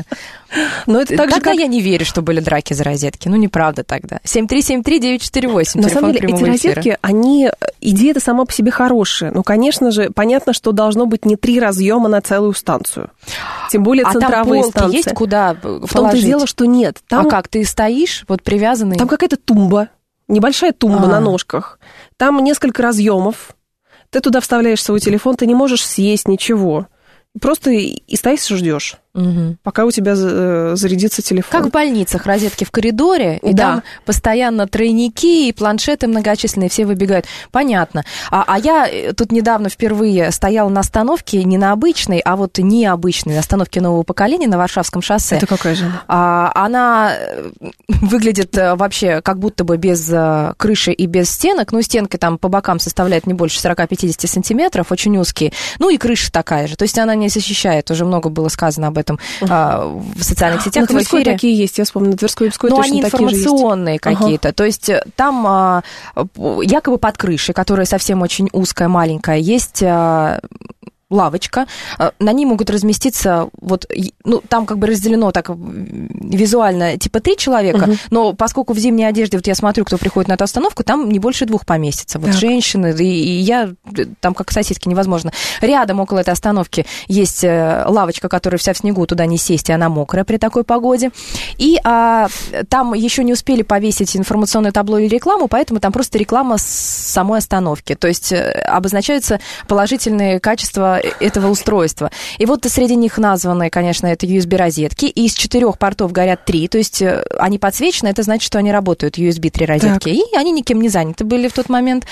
Но это так тогда же, как... я не верю, что были драки за розетки. Ну, неправда тогда. семь три семь три девять четыре восемь. На самом деле, эти розетки, эфира. они... Идея-то сама по себе хорошая. Ну, конечно же, понятно, что должно быть не три разъема на целую станцию. Тем более а центровые там станции. Есть куда положить? В том-то и дело, что нет. Там... А как, ты стоишь, вот привязанный? Там какая-то тумба. Небольшая тумба а. на ножках. Там несколько разъемов. Ты туда вставляешь свой телефон, ты не можешь съесть ничего. Просто и стоишь и ждешь, угу. пока у тебя зарядится телефон. Как в больницах, розетки в коридоре, и да. там постоянно тройники и планшеты многочисленные, все выбегают. Понятно. А, а я тут недавно впервые стояла на остановке, не на обычной, а вот необычной, на остановке нового поколения на Варшавском шоссе. Это какая же она? А, она выглядит вообще как будто бы без крыши и без стенок. Ну, стенки там по бокам составляют не больше сорок-пятьдесят сантиметров, очень узкие. Ну, и крыша такая же. То есть она не защищает. Уже много было сказано об этом uh-huh. а, в социальных сетях. На Тверской такие есть, я вспомнила. На Тверской и Пской точно такие же есть. Но они информационные какие-то. Uh-huh. То есть там а, якобы под крышей, которая совсем очень узкая, маленькая, есть... А, лавочка, на ней могут разместиться, вот, ну, там как бы разделено так визуально, типа три человека, uh-huh. но поскольку в зимней одежде, вот я смотрю, кто приходит на эту остановку, там не больше двух поместится, вот так. женщины, и, и я, там как соседки невозможно. Рядом около этой остановки есть лавочка, которая вся в снегу, туда не сесть, и она мокрая при такой погоде, и а, там еще не успели повесить информационное табло или рекламу, поэтому там просто реклама с самой остановки, то есть обозначаются положительные качества этого устройства. И вот среди них названы, конечно, это ю эс би-розетки. И из четырех портов горят три. То есть они подсвечены, это значит, что они работают, ю эс би три розетки. Так. И они никем не заняты были в тот момент.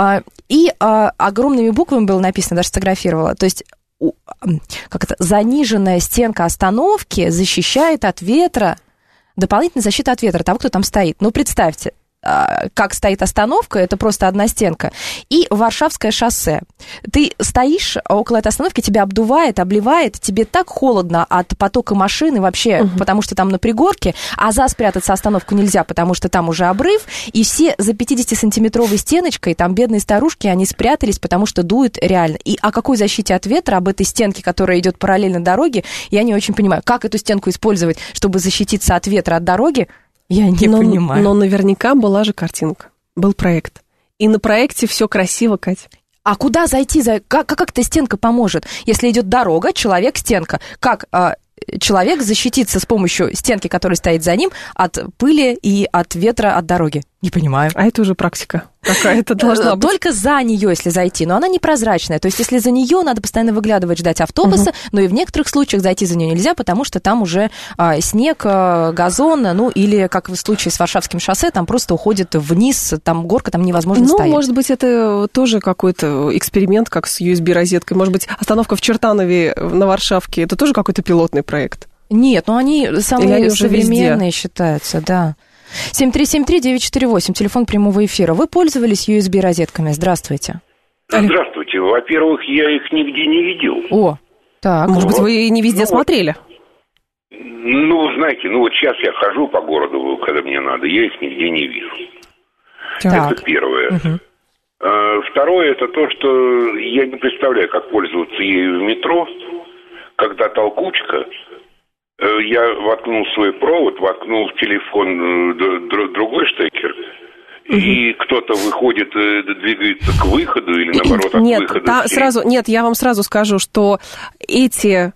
И огромными буквами было написано, даже сфотографировала, то есть как это, заниженная стенка остановки защищает от ветра, дополнительная защита от ветра того, кто там стоит. Ну, представьте, как стоит остановка, это просто одна стенка, и Варшавское шоссе. Ты стоишь около этой остановки, тебя обдувает, обливает, тебе так холодно от потока машин и вообще, угу. потому что там на пригорке, а за спрятаться остановку нельзя, потому что там уже обрыв, и все за пятидесятисантиметровой стеночкой, там бедные старушки, они спрятались, потому что дует реально. И о какой защите от ветра, об этой стенке, которая идет параллельно дороге, я не очень понимаю. Как эту стенку использовать, чтобы защититься от ветра, от дороги? Я не но, понимаю. Но наверняка была же картинка, был проект. И на проекте все красиво, Кать. А куда зайти? Как, как эта стенка поможет? Если идет дорога, человек, стенка. Как а, человек защитится с помощью стенки, которая стоит за ним, от пыли и от ветра, от дороги? Не понимаю. А это уже практика какая-то должна быть. Только за нее, если зайти, но она непрозрачная. То есть, если за нее, надо постоянно выглядывать, ждать автобуса, угу. но и в некоторых случаях зайти за нее нельзя, потому что там уже а, снег, а, газон, ну, или, как в случае с Варшавским шоссе, там просто уходит вниз, там горка, там невозможно ну, стоять. Ну, может быть, это тоже какой-то эксперимент, как с ю эс би-розеткой. Может быть, остановка в Чертанове на Варшавке, это тоже какой-то пилотный проект? Нет, ну, они самые они современные считаются, да. семь три семь три девять четыре восемь, телефон прямого эфира. Вы пользовались ю эс би-розетками? Здравствуйте. Здравствуйте. Во-первых, я их нигде не видел. О, так. Может быть, вы не везде ну, смотрели? Ну, знаете, ну вот сейчас я хожу по городу, когда мне надо, я их нигде не вижу. Так. Это первое. Угу. Второе, это то, что я не представляю, как пользоваться ею в метро, когда толкучка. Я воткнул свой провод, воткнул в телефон другой штекер, угу. и кто-то выходит, двигается к выходу или, наоборот, от нет, выхода. Та, сразу, нет, я вам сразу скажу, что эти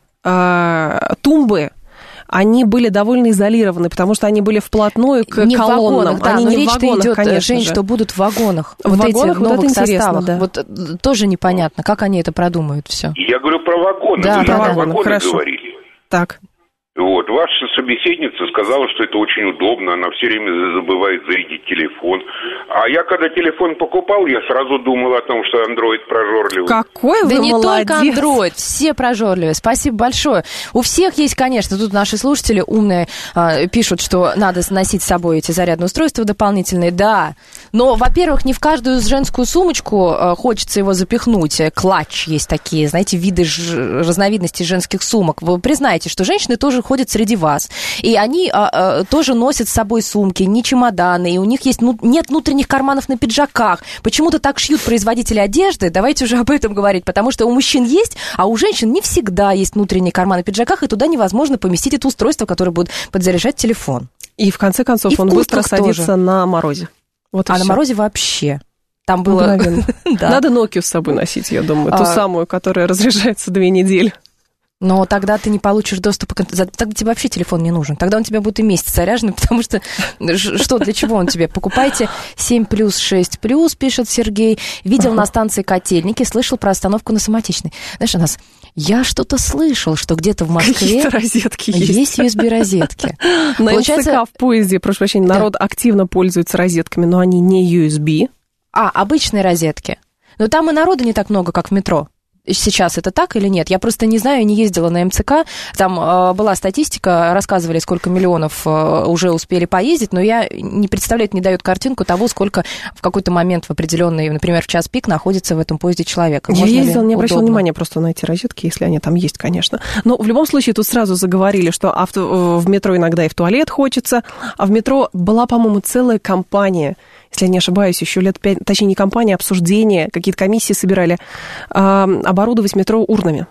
э, тумбы, они были довольно изолированы, потому что они были вплотную к не колоннам. В вагонах, да, они но не речь-то в вагонах, идет, конечно Жень, же. что будут в вагонах. В вот вагонах, эти в вот новых это интересно, составах. да. Вот тоже непонятно, как они это продумают все. Я говорю про вагоны, да, вы да, про да, вагоны хорошо. говорили. Так. Вот, ваша собеседница сказала, что это очень удобно, она все время забывает зарядить телефон. А я, когда телефон покупал, я сразу думал о том, что Android прожорливый. Какой вы да не молодец. только Android, все прожорливые. Спасибо большое. У всех есть, конечно, тут наши слушатели умные э, пишут, что надо носить с собой эти зарядные устройства дополнительные. Да, но, во-первых, не в каждую женскую сумочку э, хочется его запихнуть. Клатч есть такие, знаете, виды, ж, разновидности женских сумок. Вы признаете, что женщины тоже ходят среди вас. И они а, а, тоже носят с собой сумки, не чемоданы, и у них есть, ну, нет внутренних карманов на пиджаках. Почему-то так шьют производители одежды, давайте уже об этом говорить, потому что у мужчин есть, а у женщин не всегда есть внутренние карманы в пиджаках, и туда невозможно поместить это устройство, которое будет подзаряжать телефон. И в конце концов и он быстро садится тоже. на морозе. Вот а все. на морозе вообще. Там было... да. Надо Nokia с собой носить, я думаю, ту а... самую, которая разряжается две недели. Но тогда ты не получишь доступа к... Тогда тебе вообще телефон не нужен. Тогда он у тебя будет и месяц заряженный, потому что... Что, для чего он тебе? Покупайте семь плюс, шесть плюс, пишет Сергей. Видел на станции Котельники, слышал про остановку на Самотечной. Знаешь, у нас... Я что-то слышал, что где-то в Москве розетки есть. есть ю эс би-розетки. На эн цэ ка в поезде, прошу прощения, народ активно пользуется розетками, но они не ю эс би. А, обычные розетки. Но там и народу не так много, как в метро. Сейчас это так или нет? Я просто не знаю, не ездила на эм цэ ка. Там э, была статистика, рассказывали, сколько миллионов э, уже успели поездить, но я не представляю, это не дает картинку того, сколько в какой-то момент в определенный, например, в час пик находится в этом поезде человек. Я ездила, не обращала внимания просто на эти розетки, если они там есть, конечно. Но в любом случае тут сразу заговорили, что авто, в метро иногда и в туалет хочется, а в метро была, по-моему, целая кампания, если я не ошибаюсь, еще лет пять, точнее, не кампания, а обсуждение, какие-то комиссии собирали, оборудовать метро урнами.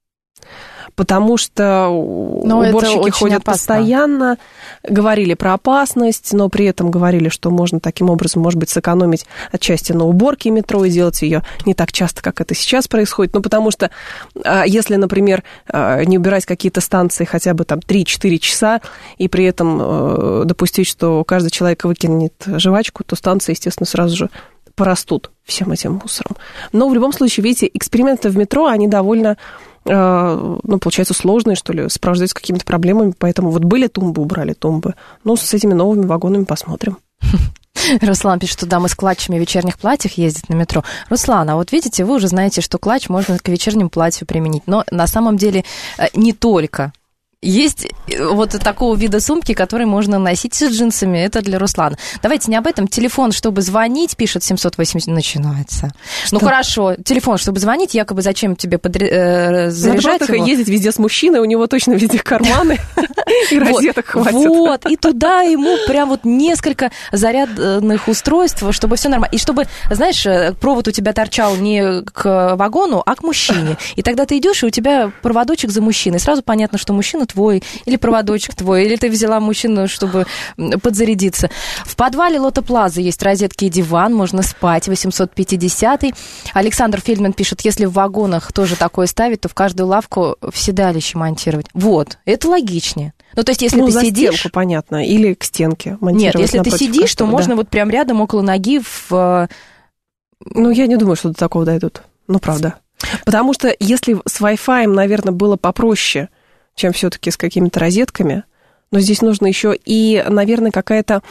Потому что но уборщики ходят опасно. Постоянно, говорили про опасность, но при этом говорили, что можно таким образом, может быть, сэкономить отчасти на уборке метро и делать ее не так часто, как это сейчас происходит. Ну, потому что если, например, не убирать какие-то станции хотя бы там три-четыре часа, и при этом допустить, что каждый человек выкинет жвачку, то станции, естественно, сразу же порастут всем этим мусором. Но в любом случае, видите, эксперименты в метро, они довольно... ну, получается, сложные, что ли, сопровождаются какими-то проблемами, поэтому вот были тумбы, убрали тумбы. Ну, с этими новыми вагонами посмотрим. Руслан пишет, что дамы с клатчами в вечерних платьях ездят на метро. Руслан, а вот видите, вы уже знаете, что клатч можно к вечернему платью применить, но на самом деле не только. Есть вот такого вида сумки, которые можно носить с джинсами. Это для Руслана. Давайте не об этом. Телефон, чтобы звонить, пишет семьсот восемьдесят, начинается. Что? Ну, хорошо. Телефон, чтобы звонить, якобы зачем тебе подре... э, заряжать его? Ездить везде с мужчиной, у него точно везде карманы и розеток хватит. Вот, и туда ему прям вот несколько зарядных устройств, чтобы все нормально. И чтобы, знаешь, провод у тебя торчал не к вагону, а к мужчине. И тогда ты идешь, и у тебя проводочек за мужчиной. Сразу понятно, что мужчина твой, или проводочек твой, или ты взяла мужчину, чтобы подзарядиться. В подвале Лотто Плаза есть розетки и диван, можно спать. восемьсот пятьдесят. Александр Фельдман пишет, если в вагонах тоже такое ставить, то в каждую лавку в седалище монтировать. Вот, это логичнее. Ну, то есть, если ну, ты за сидишь... стенку, понятно, или к стенке монтировать. Нет, если ты сидишь, то да. можно вот прям рядом около ноги в... Ну, я не думаю, что до такого дойдут. Ну, правда. Потому что если с Wi-Fi, наверное, было попроще, чем все-таки с какими-то розетками, но здесь нужно еще и, наверное, какая-то,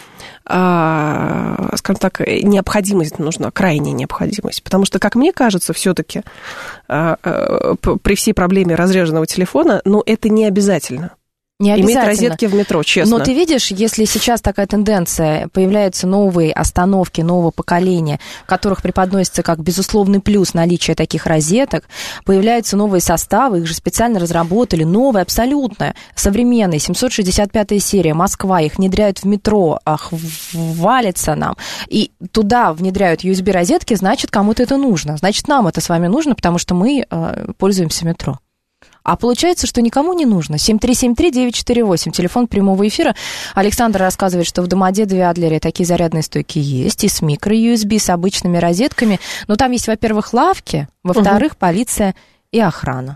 а, скажем так, необходимость нужна, крайняя необходимость. Потому что, как мне кажется, все-таки а, а, при всей проблеме разряженного телефона, ну, это не обязательно. Не обязательно. Иметь розетки в метро, честно. Но ты видишь, если сейчас такая тенденция, появляются новые остановки нового поколения, в которых преподносится как безусловный плюс наличие таких розеток, появляются новые составы, их же специально разработали, новые, абсолютно современные, семьсот шестьдесят пятая серия, Москва, их внедряют в метро, ах, валится нам, и туда внедряют ю эс би-розетки, значит, кому-то это нужно, значит, нам это с вами нужно, потому что мы э, пользуемся метро. А получается, что никому не нужно. семь три семь три девять четыре восемь, телефон прямого эфира. Александр рассказывает, что в Домодедове Адлере такие зарядные стойки есть, и с микро-ю эс би, с обычными розетками. Но там есть, во-первых, лавки, во-вторых, угу. полиция и охрана.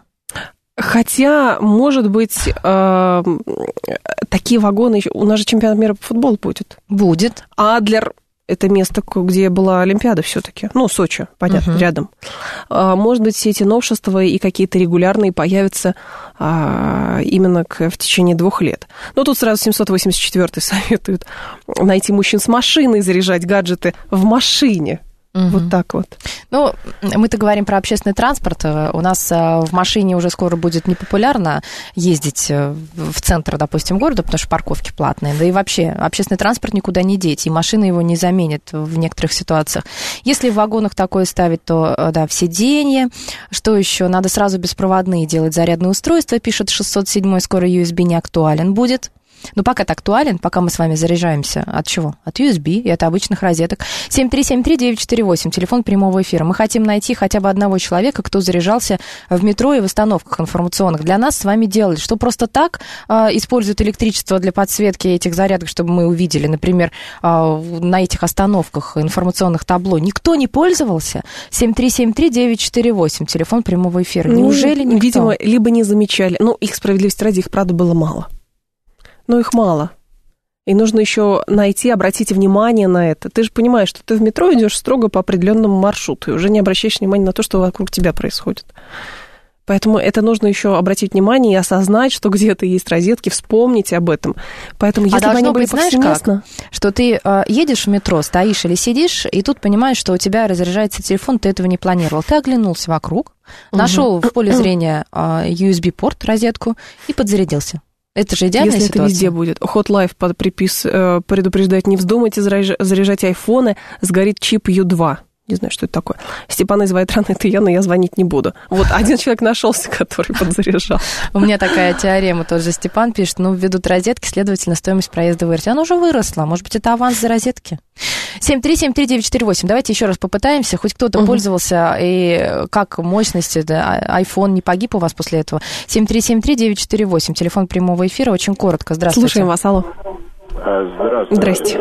Хотя, может быть, э, такие вагоны... У нас же чемпионат мира по футболу будет. Будет. А Адлер... Это место, где была Олимпиада все-таки. Ну, Сочи, понятно, uh-huh. рядом. Может быть, все эти новшества и какие-то регулярные появятся а, именно к, в течение двух лет. Но тут сразу семьсот восемьдесят четвёртый советуют найти мужчин с машиной, заряжать гаджеты в машине. Угу. Вот так вот. Ну, мы-то говорим про общественный транспорт. У нас в машине уже скоро будет непопулярно ездить в центр, допустим, города, потому что парковки платные. Да и вообще, общественный транспорт никуда не деть, и машина его не заменит в некоторых ситуациях. Если в вагонах такое ставить, то, да, в сиденье. Что еще? Надо сразу беспроводные делать зарядные устройства, пишет шестьсот седьмой, скоро ю эс би не актуален будет. Но пока это актуален, пока мы с вами заряжаемся. От чего? От ю эс би и от обычных розеток. семь три семь три девять четыре восемь, телефон прямого эфира. Мы хотим найти хотя бы одного человека, кто заряжался в метро и в остановках информационных. Для нас с вами делали, что просто так э, используют электричество для подсветки этих зарядок, чтобы мы увидели, например, э, на этих остановках информационных табло. Никто не пользовался? семь три семь три девять четыре восемь, телефон прямого эфира. Неужели никто? Видимо, либо не замечали. Ну, их, справедливости ради, их, правда, было мало. Но их мало. И нужно еще найти, обратить внимание на это. Ты же понимаешь, что ты в метро идешь строго по определенному маршруту, и уже не обращаешь внимания на то, что вокруг тебя происходит. Поэтому это нужно еще обратить внимание и осознать, что где-то есть розетки, вспомнить об этом. Поэтому, если а должно бы они были быть, знаешь как? Что ты э, едешь в метро, стоишь или сидишь, и тут понимаешь, что у тебя разряжается телефон, ты этого не планировал. Ты оглянулся вокруг, угу. нашел в поле зрения э, ю эс би-порт, розетку, и подзарядился. Это же идеальная Если ситуация. Это везде будет. Hot Life под припис э, предупреждает, не вздумайте заряжать айфоны, сгорит чип ю два. Не знаю, что это такое. Степан из Вайтрана, это я, но я звонить не буду. Вот один человек нашелся, который подзаряжал. У меня такая теорема, тот же Степан пишет, ну, введут розетки, следовательно, стоимость проезда вырастет. Она уже выросла, может быть, это аванс за розетки? семь три семь три девять четыре восемь. Давайте еще раз попытаемся. Хоть кто-то угу. пользовался, и как мощности, да, iPhone не погиб у вас после этого. семь три семь три девять четыре восемь. Телефон прямого эфира. Очень коротко. Здравствуйте. Слушаем вас. Алло. Здравствуйте. Здрасте.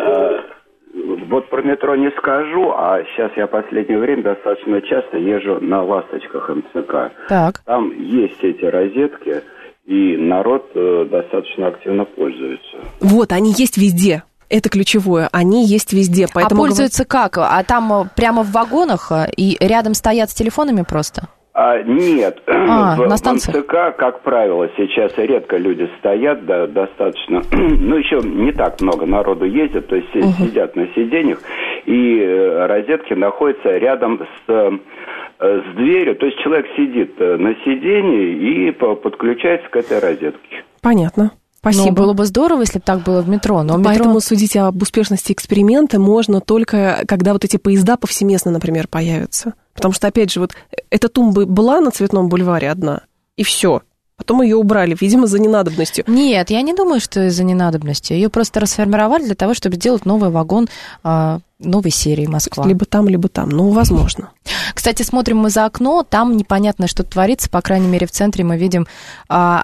Вот про метро не скажу, а сейчас я в последнее время достаточно часто езжу на «Ласточках» эм цэ ка. Так. Там есть эти розетки, и народ достаточно активно пользуется. Вот, они есть везде. Это ключевое. Они есть везде. Поэтому... А пользуются как? А там прямо в вагонах и рядом стоят с телефонами просто? А, нет. А, в, на в эм цэ ка, как правило, сейчас редко люди стоят, да, достаточно. Ну, еще не так много народу ездит, то есть угу. сидят на сиденьях, и розетки находятся рядом с с дверью, то есть человек сидит на сиденье и подключается к этой розетке. Понятно. Спасибо. Ну, было бы здорово, если бы так было в метро. Но Поэтому метро... судить об успешности эксперимента можно только, когда вот эти поезда повсеместно, например, появятся. Потому что, опять же, вот эта тумба была на Цветном бульваре одна, и все. Потом ее убрали, видимо, за ненадобностью. Нет, я не думаю, что из-за ненадобности. Ее просто расформировали для того, чтобы сделать новый вагон новой серии «Москва». Либо там, либо там. Ну, возможно. Кстати, смотрим мы за окно, там непонятно, что творится. По крайней мере, в центре мы видим а,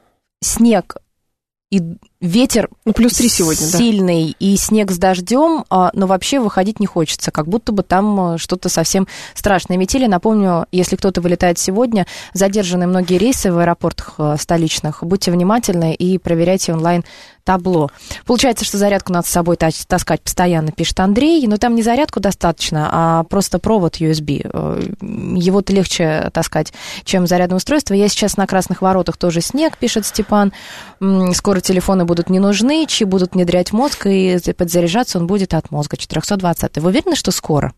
снег и ветер ну, плюс три сегодня, сильный, да. И снег с дождем, но вообще выходить не хочется, как будто бы там что-то совсем страшное. Метели, напомню, если кто-то вылетает сегодня, задержаны многие рейсы в аэропортах столичных, будьте внимательны и проверяйте онлайн табло. Получается, что зарядку надо с собой таскать постоянно, пишет Андрей, но там не зарядку достаточно, а просто провод ю эс би. Его-то легче таскать, чем зарядное устройство. Я сейчас на Красных Воротах, тоже снег, пишет Степан. Скоро телефоны будут не нужны, чьи будут внедрять в мозг, и подзаряжаться он будет от мозга. четыреста двадцать. Вы уверены, что скоро?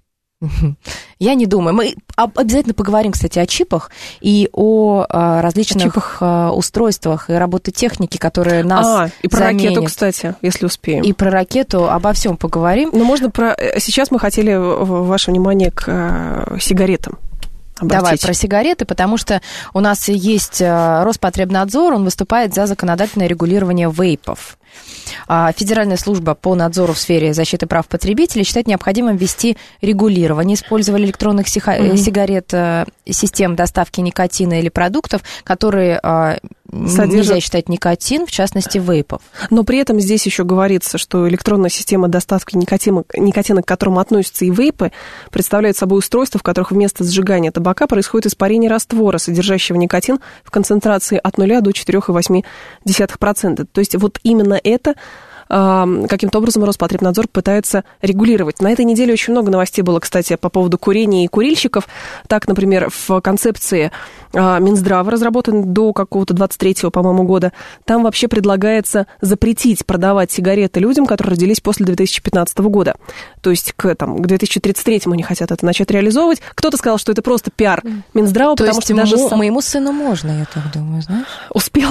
Я не думаю. Мы обязательно поговорим, кстати, о чипах и о различных о чипах. устройствах и робототехнике, которые нас А, и про заменят. ракету, кстати, если успеем. И про ракету, обо всем поговорим. Ну, можно про... Сейчас мы хотели ваше внимание к сигаретам обратить. Давай про сигареты, потому что у нас есть Роспотребнадзор, он выступает за законодательное регулирование вейпов. Федеральная служба по надзору в сфере защиты прав потребителей считает необходимым ввести регулирование использования электронных mm-hmm. сигарет, систем доставки никотина или продуктов, которые Содержит... нельзя считать никотин, в частности, вейпов. Но при этом здесь еще говорится, что электронная система доставки никотина, никотина, к которому относятся и вейпы, представляет собой устройства, в которых вместо сжигания табака происходит испарение раствора, содержащего никотин в концентрации от нуля до четыре целых восемь десятых процента. То есть вот именно это каким-то образом Роспотребнадзор пытается регулировать. На этой неделе очень много новостей было, кстати, по поводу курения и курильщиков. Так, например, в концепции Минздрава, разработанной до какого-то двадцать третьего, по-моему, года, там вообще предлагается запретить продавать сигареты людям, которые родились после две тысячи пятнадцатого года. То есть к, там, к две тысячи тридцать третьему они хотят это начать реализовывать. Кто-то сказал, что это просто пиар Минздрава, То потому есть что даже... Мо- моему сыну можно, я так думаю, знаешь? Успел.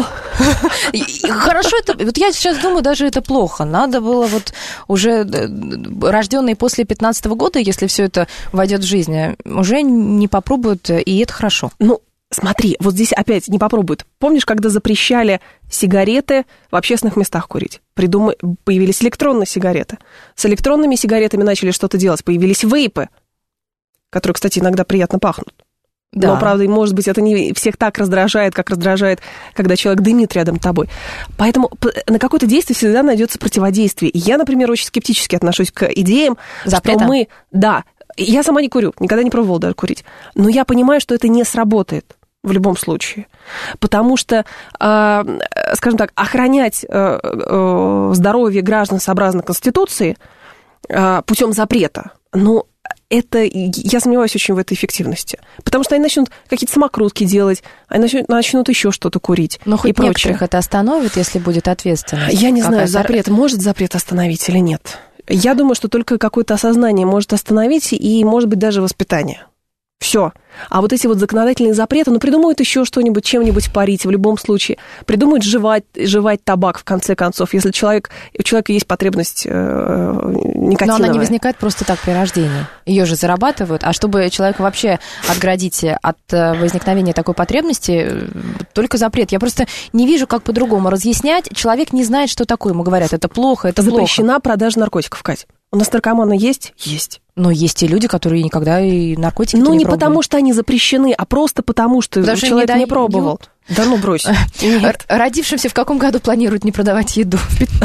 Хорошо, это... Вот я сейчас думаю, даже это плохо. Надо было вот уже рожденные после пятнадцатого года, если все это войдет в жизнь, уже не попробуют, и это хорошо. Ну, смотри, вот здесь опять не попробуют. Помнишь, когда запрещали сигареты в общественных местах курить? Придум... Появились электронные сигареты. С электронными сигаретами начали что-то делать. Появились вейпы, которые, кстати, иногда приятно пахнут. Да. Но, правда, может быть, это не всех так раздражает, как раздражает, когда человек дымит рядом с тобой. Поэтому на какое-то действие всегда найдется противодействие. И я, например, очень скептически отношусь к идеям, Запрета. что мы... Да, я сама не курю, никогда не пробовала даже курить. Но я понимаю, что это не сработает в любом случае. Потому что, э, скажем так, охранять э, э, здоровье граждан сообразно Конституции э, путем запрета, ну... Это, я сомневаюсь очень в этой эффективности. Потому что они начнут какие-то самокрутки делать, они начнут, начнут еще что-то курить. Но хоть и прочее. Некоторых это остановит, если будет ответственность. Я не знаю, запрет, может запрет остановить или нет. Я думаю, что только какое-то осознание может остановить, и, может быть, даже воспитание. Все. А вот эти вот законодательные запреты, ну, придумают еще что-нибудь, чем-нибудь парить в любом случае. Придумают жевать, жевать табак, в конце концов, если человек, у человека есть потребность э, никотиновая. Но она не возникает просто так при рождении. Ее же зарабатывают. А чтобы человека вообще отградить от возникновения такой потребности, только запрет. Я просто не вижу, как по-другому разъяснять. Человек не знает, что такое. Ему говорят, это плохо, это плохо. Запрещена продажа наркотиков, Кать. У нас наркоманы есть? Есть. Но есть и люди, которые никогда и наркотики ну, не не пробовали. потому, что они запрещены, а просто потому, что потому человек не, не пробовал. Да ну, брось. Родившимся в каком году планируют не продавать еду?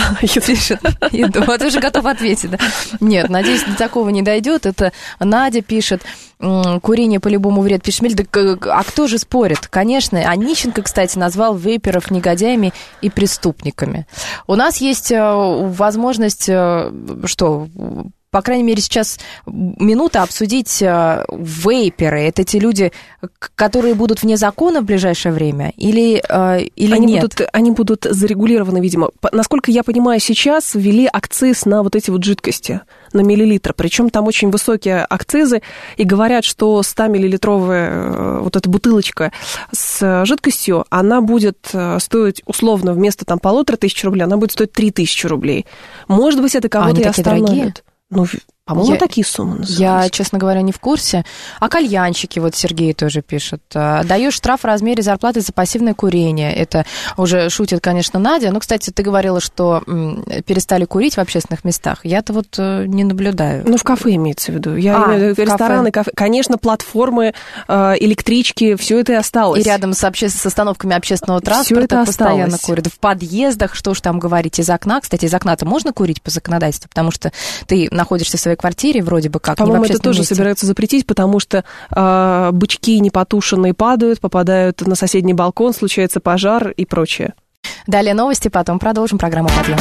Еду. Вот уже готов ответить. Нет, надеюсь, до такого не дойдет. Это Надя пишет. Курение по-любому вред. Пишет Миль, а кто же спорит? Конечно. Онищенко, кстати, назвал вейперов негодяями и преступниками. У нас есть возможность, что... По крайней мере, сейчас минута обсудить вейперы. Это те люди, которые будут вне закона в ближайшее время или, или они нет? Будут, они будут зарегулированы, видимо. Насколько я понимаю, сейчас ввели акциз на вот эти вот жидкости. на миллилитр. Причем там очень высокие акцизы, и говорят, что сто-миллилитровая вот эта бутылочка с жидкостью, она будет стоить условно вместо там полутора тысяч рублей, она будет стоить три тысячи рублей. Может быть, это кого-то а, и остановит. Ну, по-моему, я, такие суммы называются. Я, честно говоря, не в курсе. А кальянщики, вот Сергей тоже пишет. Даешь штраф в размере зарплаты за пассивное курение. Это уже шутит, конечно, Надя. Ну, кстати, ты говорила, что м, перестали курить в общественных местах. Я-то вот э, не наблюдаю. Ну, в кафе имеется в виду. Я а, имею в виду рестораны, кафе. кафе. Конечно, платформы, э, электрички, все это и осталось. И рядом с, обще... с остановками общественного транспорта постоянно курят. В подъездах, что уж там говорить, из окна. Кстати, из окна-то можно курить по законодательству, потому что ты находишься в своей квартире, вроде бы как. По-моему, это тоже месте. собираются запретить, потому что э, бычки непотушенные падают, попадают на соседний балкон, случается пожар и прочее. Далее новости, потом продолжим программу «Подъем».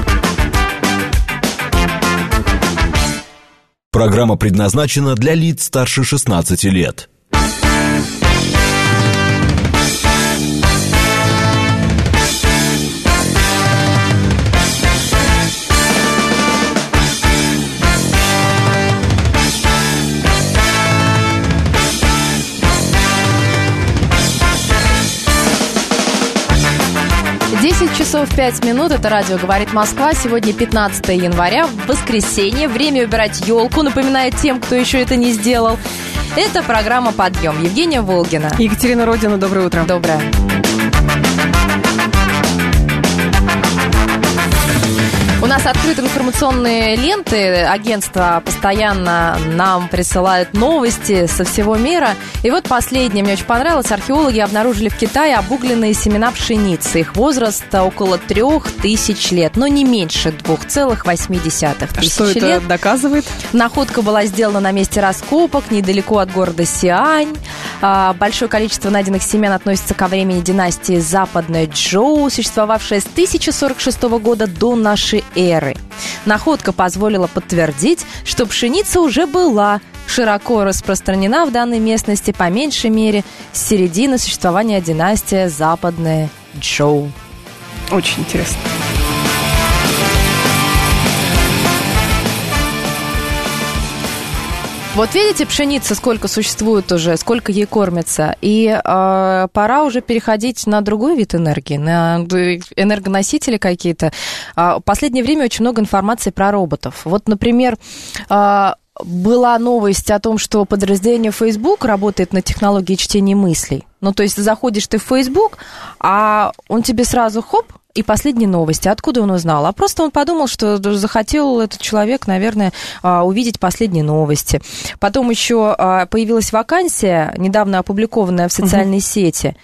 Программа предназначена для лиц старше шестнадцати лет. десять часов пять минут, это радио «Говорит Москва». Сегодня пятнадцатое января, воскресенье. Время убирать елку, напоминает тем, кто еще это не сделал. Это программа «Подъем». Евгения Волгина. Екатерина Родина, доброе утро. Доброе. У нас открыты информационные ленты. Агентство постоянно нам присылает новости со всего мира. И вот последнее мне очень понравилось. Археологи обнаружили в Китае обугленные семена пшеницы. Их возраст около трех тысяч лет, но не меньше двух целых восьми десятых тысяч Что это лет. доказывает? Находка была сделана на месте раскопок, недалеко от города Сиань. Большое количество найденных семян относится ко времени династии Западная Чжоу, существовавшая с тысяча сорок шестого года до нашей эры. Находка позволила подтвердить, что пшеница уже была широко распространена в данной местности по меньшей мере с середины существования династии Западная Чжоу. Очень интересно. Вот видите, пшеница сколько существует уже, сколько ей кормится, и э, пора уже переходить на другой вид энергии, на энергоносители какие-то. Э, в последнее время очень много информации про роботов. Вот, например, э, была новость о том, что подразделение Facebook работает на технологии чтения мыслей. Ну, то есть заходишь ты в Facebook, а он тебе сразу хоп, и последние новости. Откуда он узнал? А просто он подумал, что захотел этот человек, наверное, увидеть последние новости. Потом еще появилась вакансия, недавно опубликованная в социальной uh-huh. сети.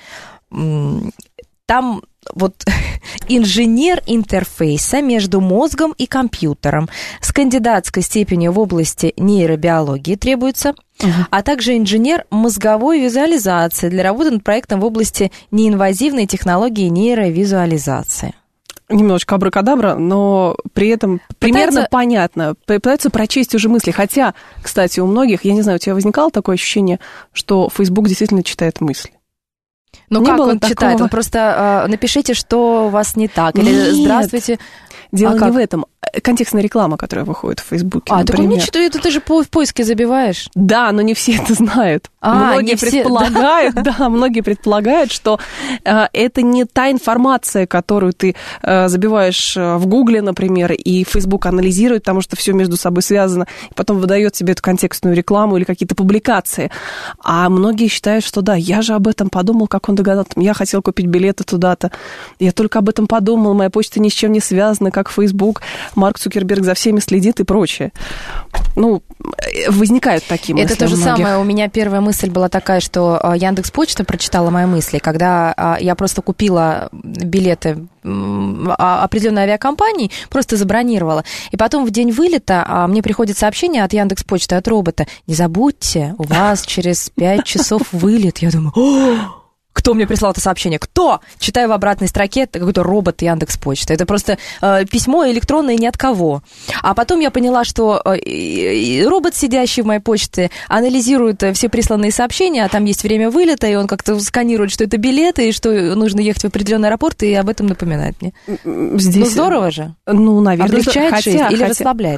Там вот инженер интерфейса между мозгом и компьютером с кандидатской степенью в области нейробиологии требуется, uh-huh. а также инженер мозговой визуализации для работы над проектом в области неинвазивной технологии нейровизуализации. Немножечко абракадабра, но при этом примерно пытаются... понятно. Пытаются прочесть уже мысли. Хотя, кстати, у многих, я не знаю, у тебя возникало такое ощущение, что Facebook действительно читает мысли? Ну, не как было он такого... читает? Вы просто э, напишите, что у вас не так. Или Нет. здравствуйте. Дело а не как? в этом. Контекстная реклама, которая выходит в Фейсбуке, А, например. так он не читает, это ты же по, в поиске забиваешь. Да, но не все это знают. А, многие не все, предполагают, да? да, многие предполагают, что э, это не та информация, которую ты э, забиваешь в Гугле, например, и Facebook анализирует, потому что все между собой связано, и потом выдает тебе эту контекстную рекламу или какие-то публикации. А многие считают, что да, я же об этом подумал, как он догадался. Я хотел купить билеты туда-то. Я только об этом подумал, моя почта ни с чем не связана, как Facebook. Марк Цукерберг за всеми следит и прочее. Ну, возникают такие мысли. Это то же многих. самое. У меня первая мысль была такая, что Яндекс.Почта прочитала мои мысли, когда я просто купила билеты определенной авиакомпании, просто забронировала. И потом в день вылета мне приходит сообщение от Яндекс.Почты, от робота: не забудьте, у вас через пять часов вылет. Я думаю, о! Кто мне прислал это сообщение? Кто? Читаю в обратной строке, это какой-то робот Яндекс.Почты. Это просто э, письмо электронное ни от кого. А потом я поняла, что э, робот, сидящий в моей почте, анализирует все присланные сообщения, а там есть время вылета, и он как-то сканирует, что это билеты, и что нужно ехать в определенный аэропорт, и об этом напоминает мне. Здесь... Ну, здорово же. Ну, наверное. Облегчает хотя, жизнь или хотя... расслабляет нас?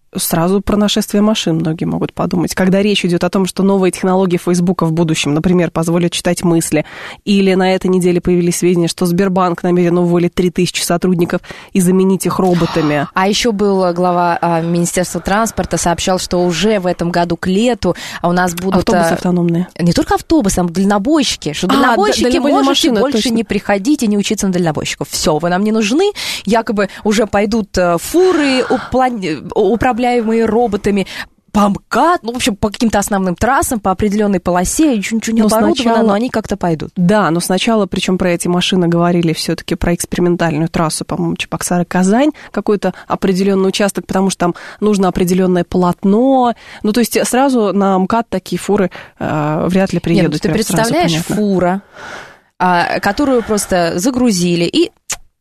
Сразу про нашествие машин многие могут подумать. Когда речь идет о том, что новые технологии Фейсбука в будущем, например, позволят читать мысли, или на этой неделе появились сведения, что Сбербанк намерен уволить три тысячи сотрудников и заменить их роботами. А еще был глава а, Министерства транспорта, сообщал, что уже в этом году к лету у нас будут... Автобусы автономные. Не только автобусы, а дальнобойщики. Что дальнобойщики а, можете машина, больше точно. Не приходить и не учиться на дальнобойщиков. Все, вы нам не нужны. Якобы уже пойдут фуры, управляющие управляемые роботами, по МКАД, ну, в общем, по каким-то основным трассам, по определенной полосе, еще ничего не оборудовано, сначала... но они как-то пойдут. Да, но сначала, причем про эти машины говорили все-таки про экспериментальную трассу, по-моему, Чебоксары-Казань, какой-то определенный участок, потому что там нужно определенное полотно. Ну, то есть сразу на МКАД такие фуры э, вряд ли приедут. Нет, ну, ты представляешь, сразу, фура, а, которую просто загрузили и...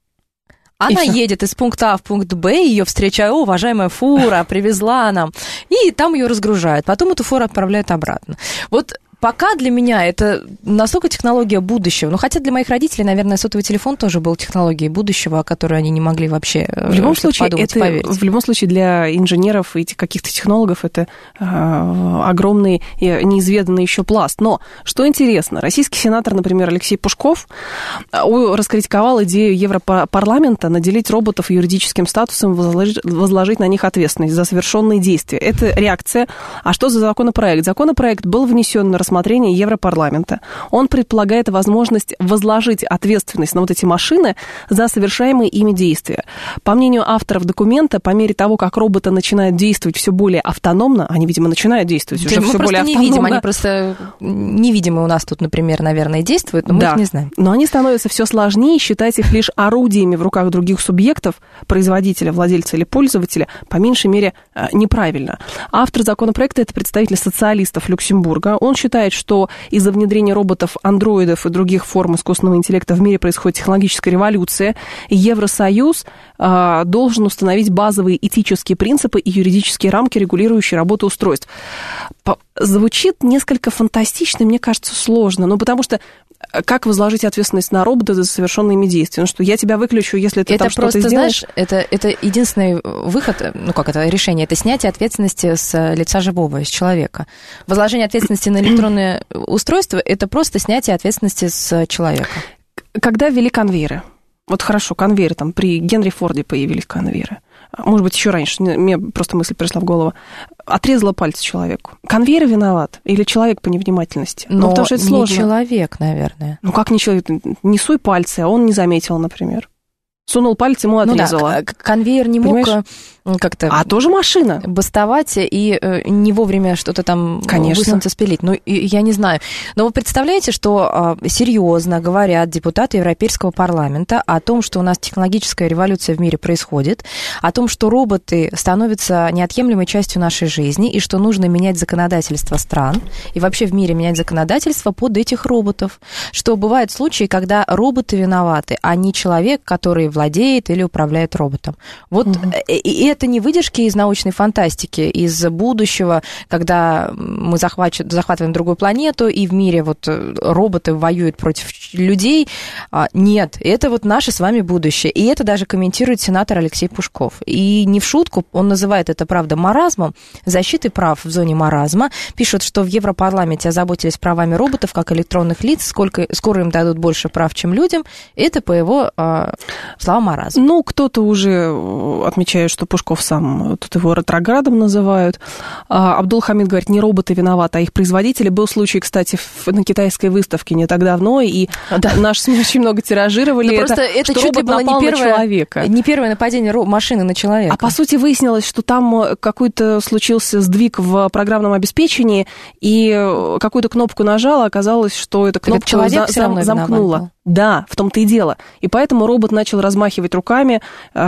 Она едет из пункта А в пункт Б, ее встречают, о, уважаемая фура, привезла нам, и там ее разгружают. Потом эту фуру отправляют обратно. Вот пока для меня это настолько технология будущего. Ну, хотя для моих родителей, наверное, сотовый телефон тоже был технологией будущего, о которой они не могли вообще в любом случае, подумать, это, поверить. В любом случае, для инженеров и каких-то технологов это э, огромный и неизведанный еще пласт. Но, что интересно, российский сенатор, например, Алексей Пушков раскритиковал идею Европарламента наделить роботов юридическим статусом, возложить, возложить на них ответственность за совершенные действия. Это реакция. А что за законопроект? Законопроект был внесен на рассмотрение Европарламента. Он предполагает возможность возложить ответственность на вот эти машины за совершаемые ими действия. По мнению авторов документа, по мере того, как роботы начинают действовать все более автономно, они, видимо, начинают действовать уже мы все более не автономно. Видим, они просто невидимые у нас тут, например, наверное, действуют, но мы да, их не знаем. Но они становятся все сложнее, считать их лишь орудиями в руках других субъектов, производителя, владельца или пользователя, по меньшей мере, неправильно. Автор законопроекта – это представитель социалистов Люксембурга. Он считает, что из-за внедрения роботов, андроидов и других форм искусственного интеллекта в мире происходит технологическая революция, и Евросоюз э, должен установить базовые этические принципы и юридические рамки, регулирующие работу устройств. По- звучит несколько фантастично, мне кажется, сложно, ну, потому что как возложить ответственность на робота за совершенные ими действия? Ну что, я тебя выключу, если ты это там что-то сделаешь? Это просто, знаешь, это, это единственный выход, ну как это, решение, это снятие ответственности с лица живого, с человека. Возложение ответственности на электронное устройство – это просто снятие ответственности с человека. Когда ввели конвейеры, вот хорошо, конвейеры, там при Генри Форде появились конвейеры, может быть, еще раньше, мне просто мысль пришла в голову, отрезала пальцы человеку. Конвейер виноват или человек по невнимательности? Но ну, потому что это не сложно. Человек, наверное. Ну, как не человек? Не суй пальцы, а он не заметил, например. Сунул палец, ему отрезала. Ну да, конвейер не Понимаешь? мог как-то... А тоже машина. Бастовать и не вовремя что-то там высунуться, спилить. Ну, я не знаю. Но вы представляете, что серьезно говорят депутаты Европейского парламента о том, что у нас технологическая революция в мире происходит, о том, что роботы становятся неотъемлемой частью нашей жизни, и что нужно менять законодательство стран, и вообще в мире менять законодательство под этих роботов. Что бывают случаи, когда роботы виноваты, а не человек, который владеет или управляет роботом. Вот угу. И это не выдержки из научной фантастики, из будущего, когда мы захвач... захватываем другую планету, и в мире вот роботы воюют против людей. Нет, это вот наше с вами будущее. И это даже комментирует сенатор Алексей Пушков. И не в шутку, он называет это, правда, маразмом, защитой прав в зоне маразма. Пишут, что в Европарламенте озаботились правами роботов, как электронных лиц, сколько... скоро им дадут больше прав, чем людям. Это по его... Слава маразм. Ну, кто-то уже отмечает, что Пушков сам, тут его ретроградом называют. Абдул-Хамид говорит, не роботы виноваты, а их производители. Был случай, кстати, на китайской выставке не так давно, и да. наши СМИ очень много тиражировали. Это, просто это что чуть ли было не первое, человека. не первое нападение машины на человека. А по сути выяснилось, что там какой-то случился сдвиг в программном обеспечении, и какую-то кнопку нажала, оказалось, что эта кнопка за, зам, замкнула. Да, в том-то и дело. И поэтому робот начал размахивать руками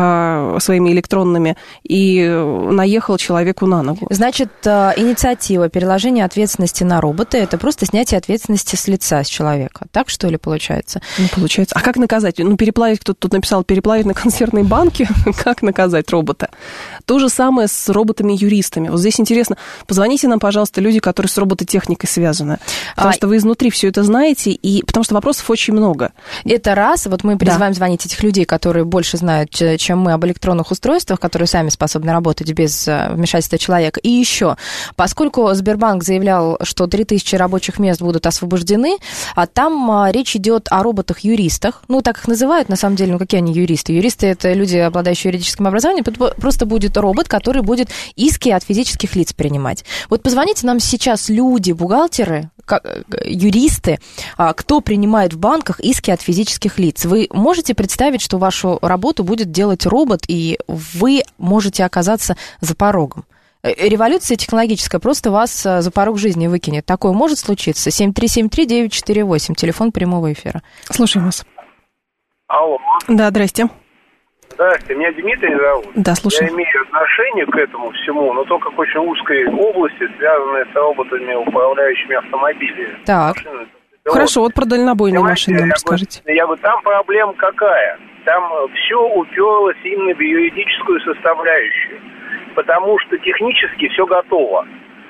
э, своими электронными и наехал человеку на ногу. Значит, э, инициатива переложения ответственности на робота – это просто снятие ответственности с лица, с человека. Так, что ли, получается? Ну, получается. А как наказать? Ну, переплавить, кто-то тут написал, переплавить на консервные банки. Как наказать робота? То же самое с роботами-юристами. Вот здесь интересно. Позвоните нам, пожалуйста, люди, которые с робототехникой связаны. Потому а... что вы изнутри все это знаете, и потому что вопросов очень много. устройства. Это раз. Вот мы призываем да. звонить этих людей, которые больше знают, чем мы, об электронных устройствах, которые сами способны работать без вмешательства человека. И еще, поскольку Сбербанк заявлял, что три тысячи рабочих мест будут освобождены, а там речь идет о роботах-юристах. Ну, так их называют, на самом деле, ну, какие они юристы? Юристы – это люди, обладающие юридическим образованием. Просто будет робот, который будет иски от физических лиц принимать. Вот позвоните нам сейчас люди, бухгалтеры, юристы, кто принимает в банках иски от физических лиц. Вы можете представить, что вашу работу будет делать робот, и вы можете оказаться за порогом? Революция технологическая просто вас за порог жизни выкинет. Такое может случиться? семь три семь три девять четыре восемь, телефон прямого эфира. Слушаем вас. Алло. Да, здрасте. Здравствуйте, меня Дмитрий зовут. Да, слушаю. Я имею отношение к этому всему, но только к очень узкой области, связанной с роботами, управляющими автомобилями. Так. Машины. Хорошо, вот про дальнобойные машины нам расскажите. Я говорю, там проблема какая? Там все уперлось именно в юридическую составляющую, потому что технически все готово.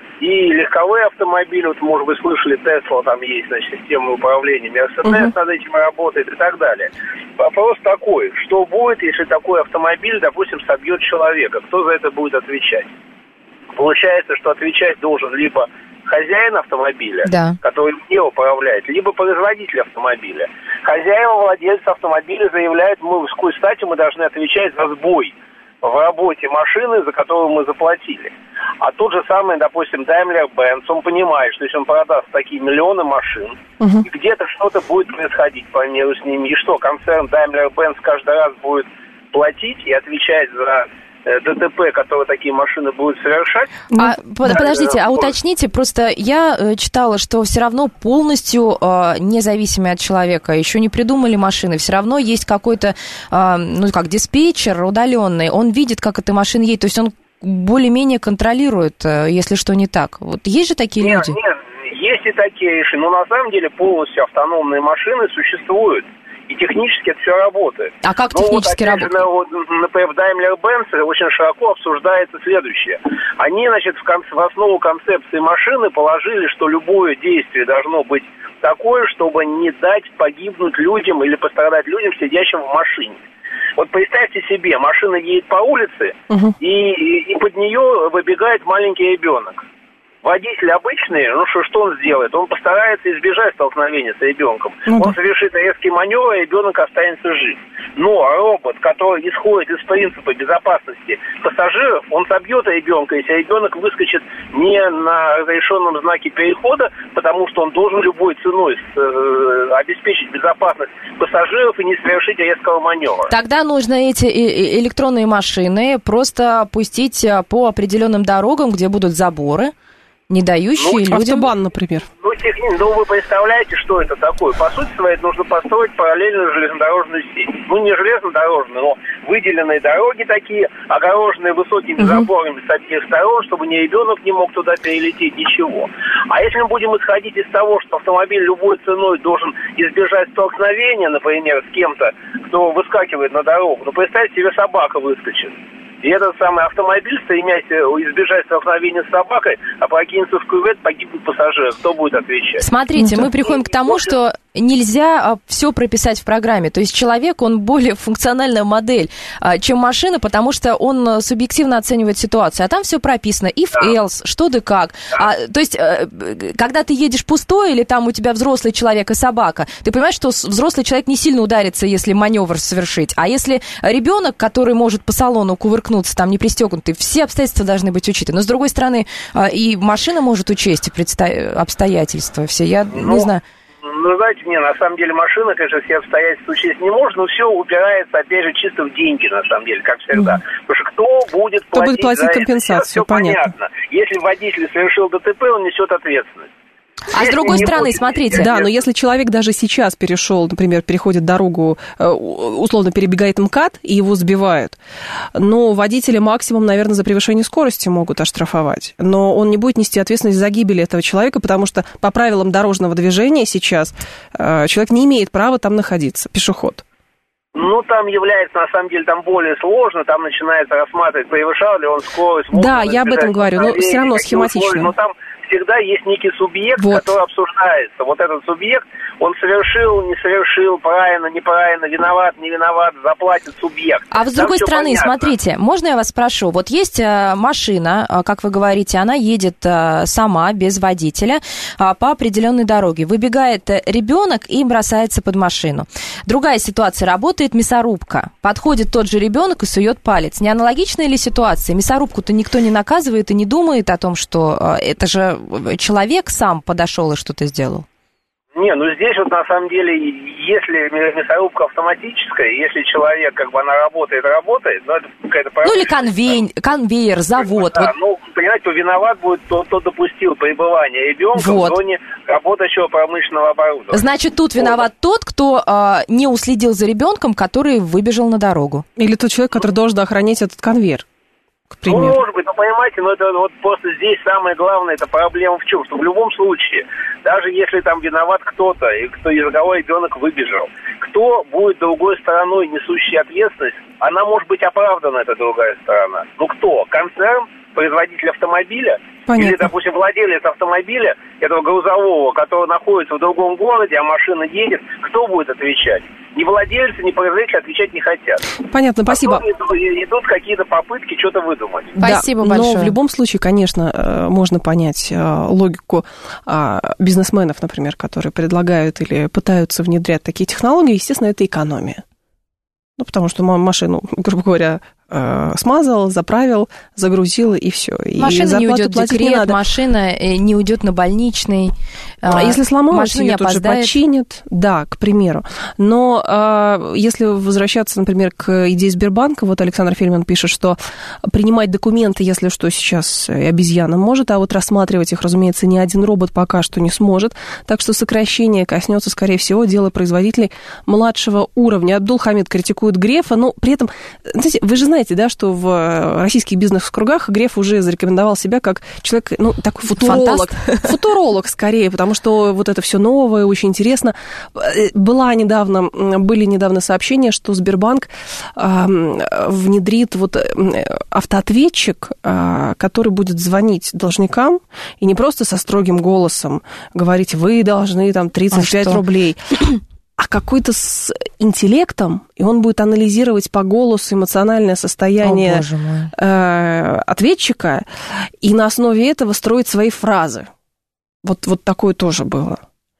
И легковые автомобили, вот, может быть, слышали, Тесла, там есть, значит, система управления, Мерседес uh-huh. над этим работает и так далее. Вопрос такой, что будет, если такой автомобиль, допустим, собьет человека? Кто за это будет отвечать? Получается, что отвечать должен либо хозяин автомобиля, да. который не управляет, либо производитель автомобиля. Хозяин, владелец автомобиля заявляет, мы с какой стати мы должны отвечать за сбой в работе машины, за которую мы заплатили. А тот же самый, допустим, Daimler-Benz, он понимает, что если он продаст такие миллионы машин, uh-huh. и где-то что-то будет происходить по миру с ними, и что, концерн Daimler-Benz каждый раз будет платить и отвечать за ДТП, которые такие машины будут совершать. А, да, подождите, да, а уточните, просто я э, читала, что все равно полностью э, независимые от человека, еще не придумали машины, все равно есть какой-то, э, ну как, диспетчер удаленный, он видит, как эта машина едет, то есть он более-менее контролирует, э, если что не так. Вот есть же такие нет, люди? Нет, есть и такие решения, но на самом деле полностью автономные машины существуют. И технически это все работает. А как технически ну, вот, работает? Же, вот, например, в Daimler-Benz очень широко обсуждается следующее. Они, значит, в, кон- в основу концепции машины положили, что любое действие должно быть такое, чтобы не дать погибнуть людям или пострадать людям, сидящим в машине. Вот представьте себе, машина едет по улице, угу. и, и, и под нее выбегает маленький ребенок. Водитель обычный, ну что, что он сделает? Он постарается избежать столкновения с ребенком. Ну, он да. совершит резкий маневр, и ребенок останется жив. Но робот, который исходит из принципа безопасности пассажиров, он собьет ребенка, если ребенок выскочит не на разрешенном знаке перехода, потому что он должен любой ценой э, обеспечить безопасность пассажиров и не совершить резкого маневра. Тогда нужно эти электронные машины просто пустить по определенным дорогам, где будут заборы, не дающие ну, людям... Автобан, например. Ну, техни... ну, вы представляете, что это такое? По сути своей, нужно построить параллельную железнодорожную сеть. Ну, не железнодорожную, но выделенные дороги такие, огороженные высокими uh-huh. заборами с обеих сторон, чтобы ни ребенок не мог туда перелететь, ничего. А если мы будем исходить из того, что автомобиль любой ценой должен избежать столкновения, например, с кем-то, кто выскакивает на дорогу, ну, представьте себе, собака выскочит. И этот самый автомобиль, стремясь избежать столкновения с собакой, опрокинется в кювет, погибнут пассажиры. Кто будет отвечать? Смотрите, ну, мы приходим к тому, что нельзя все прописать в программе. То есть человек, он более функциональная модель, чем машина, потому что он субъективно оценивает ситуацию. А там все прописано. If, да. else, что да как. Да. А, то есть, когда ты едешь пустой, или там у тебя взрослый человек и собака, ты понимаешь, что взрослый человек не сильно ударится, если маневр совершить. А если ребенок, который может по салону кувыркнуться, там не пристегнутый, все обстоятельства должны быть учтены. Но, с другой стороны, и машина может учесть обстоятельства все. Я ну, не знаю. Ну, знаете, не, на самом деле машина, конечно, все обстоятельства учесть не может, но все упирается, опять же, чисто в деньги, на самом деле, как всегда. Mm. Потому что кто будет кто платить, будет платить за компенсацию, это? Все понятно. понятно. Если водитель совершил ДТП, он несет ответственность. А с другой стороны, смотрите. Да, но если человек даже сейчас перешел, например, переходит дорогу, условно перебегает МКАД, и его сбивают, но водители максимум, наверное, за превышение скорости могут оштрафовать. Но он не будет нести ответственность за гибель этого человека, потому что по правилам дорожного движения сейчас человек не имеет права там находиться, пешеход. Ну, там является, на самом деле, там более сложно, там начинается рассматривать, превышал ли он скорость. Да, я об этом говорю, но все равно схематично. Но там всегда есть некий субъект, вот. который обсуждается. Вот этот субъект, он совершил, не совершил, правильно, неправильно, виноват, не виноват, заплатит субъект. А вот с другой стороны, понятно. Смотрите, можно я вас спрошу? Вот есть машина, как вы говорите, она едет сама, без водителя, по определенной дороге. Выбегает ребенок и бросается под машину. Другая ситуация. Работает мясорубка. Подходит тот же ребенок и сует палец. Не аналогичная ли ситуация? Мясорубку-то никто не наказывает и не думает о том, что это же человек сам подошел и что-то сделал. Не, ну здесь вот на самом деле, если мясорубка автоматическая, если человек, как бы она работает, работает, ну это какая-то... Ну или конвейер, конвейер, завод. Да, вот. ну, понимаете, кто виноват будет, кто, кто допустил пребывание ребенка вот. в зоне работающего промышленного оборудования. Значит, тут виноват вот. тот, кто э, не уследил за ребенком, который выбежал на дорогу. Или тот человек, который должен охранять этот конвейер. Ну, может быть, ну, понимаете, но это вот просто здесь самое главное, это проблема в чем? Что в любом случае, даже если там виноват кто-то, и кто из-за кого ребенок выбежал, кто будет другой стороной, несущей ответственность, она может быть оправдана, эта другая сторона. Ну, кто? Концерн? Производитель автомобиля? Понятно. Или, допустим, владелец автомобиля, этого грузового, который находится в другом городе, а машина едет, кто будет отвечать? Ни владельцы, ни производители отвечать не хотят. Понятно, спасибо. А идут, идут какие-то попытки что-то выдумать. Спасибо да, большое. Но в любом случае, конечно, можно понять логику бизнесменов, например, которые предлагают или пытаются внедрять такие технологии. Естественно, это экономия. Ну, потому что машину, грубо говоря, смазал, заправил, загрузил, и все. Машина не уйдет в декрет, не машина не уйдет на больничный. А если сломалась, ее тут же починят. Да, к примеру. Но а, если возвращаться, например, к идее Сбербанка, вот Александр Фельдман пишет, что принимать документы, если что, сейчас обезьяна может, а вот рассматривать их, разумеется, ни один робот пока что не сможет. Так что сокращение коснется, скорее всего, дела производителей младшего уровня. Абдул-Хамид критикует Грефа, но при этом, знаете, вы же знаете, да, что в российских бизнес-кругах Греф уже зарекомендовал себя как человек, ну, такой футуролог. Фантаст. Футуролог, скорее, потому что вот это все новое, очень интересно. Была недавно, были недавно сообщения, что Сбербанк э, внедрит вот автоответчик, э, который будет звонить должникам и не просто со строгим голосом говорить, вы должны там тридцать пять а рублей, а какой-то с интеллектом, и он будет анализировать по голосу эмоциональное состояние э, ответчика, и на основе этого строить свои фразы. Вот, вот такое тоже было.